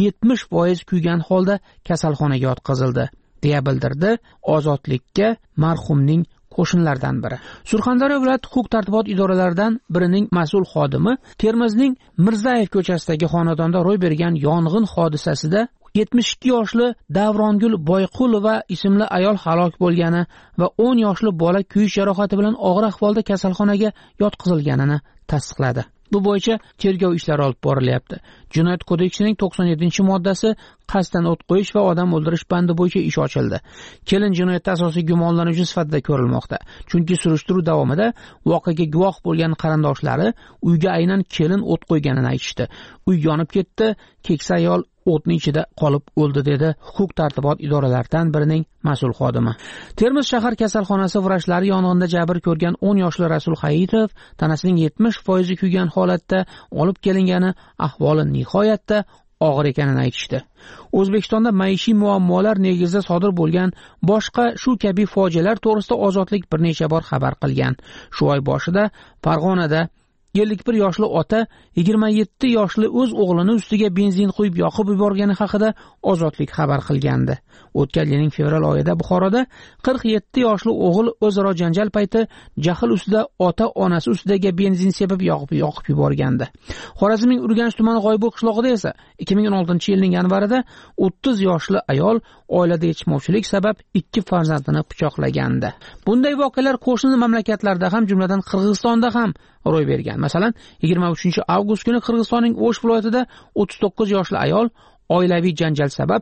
70% kuygan holda kasalxonaga yotqizildi, deya bildirdi Ozodlikka marhumning qo'shnilaridan biri. Surxondaryo viloyat huquq-tartibot idoralaridan birining mas'ul xodimi Termizning Mirzayev ko'chasidagi xonadonda ro'y bergan yong'in hodisasida 72 yoshli Davrongul Boyqulova ismli ayol halok bo'lgani va 10 yoshli bola kuyish jarohati bilan og'ir ahvolda kasalxonaga yotqizilganini tasdiqladi. Bu bo'yicha tergov ishlari olib borilyapti. Jinoyat kodeksining 97-moddasi qasddan o't qo'yish va odam o'ldirish bandi bo'yicha ish ochildi. Kelin jinoyatda asosiy gumonlanuvchi sifatida ko'rilmoqda. Chunki surishtiruv davomida voqeaga guvoh bo'lgan qarindoshlari uyga aynan kelin o't qo'yganini aytishdi. Uy yonib ketdi, keksa ayol o'tning ichida qolib o'ldi, dedi huquq-tartibot idoralaridan birining mas'ul xodimi. Termiz shahar kasalxonasi vrachlari yong'inda jabr ko'rgan 10 yoshli Rasul Hayitov tanasining 70% kuygan holatda olib kelingani, ahvoli nihoyatda og'ir ekanini aytishdi. O'zbekistonda maishiy muammolar negizida sodir bo'lgan boshqa shu kabi fojialar to'g'risida Ozodlik bir necha bor xabar qilgan. Shu oy boshida Farg'onada 51 yoshli ota 27 yoshli o'z o'g'lini ustiga benzin quyib yoqib yuborgani haqida Ozodlik xabar qilgandi. O'tgan yilning fevral oyida Buxoroda 47 yoshli o'g'il o'zaro janjal payti jahl ustida ota onasi ustiga benzin sepib yoqib yuborgandi. Xorazmning Urganch tumani G'oybo qishlog'ida esa 2016-yilning yanvarida 30 yoshli ayol oilada yetishmovchilik sabab 2 farzandini pichoqlagandi. Bunday voqealar qo'shni mamlakatlarda ham, jumladan Qirg'izistonda ham ro'y bergan. Masalan, 23-avgust kuni Qirg'izistonning O'sh viloyatida 39 yoshli ayol oilaviy janjal sabab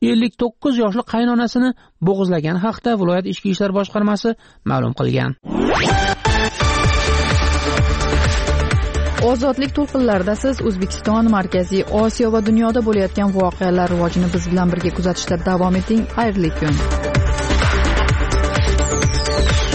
59 yoshli qaynonasini bo'g'izlagani haqida viloyat ichki ishlar boshqarmasi ma'lum qilgan. Ozodlik to'lqinlarida siz O'zbekiston, Markaziy Osiyo va dunyoda bo'layotgan voqealar rivojini biz bilan birga kuzatishda davom eting. Xayrli kun.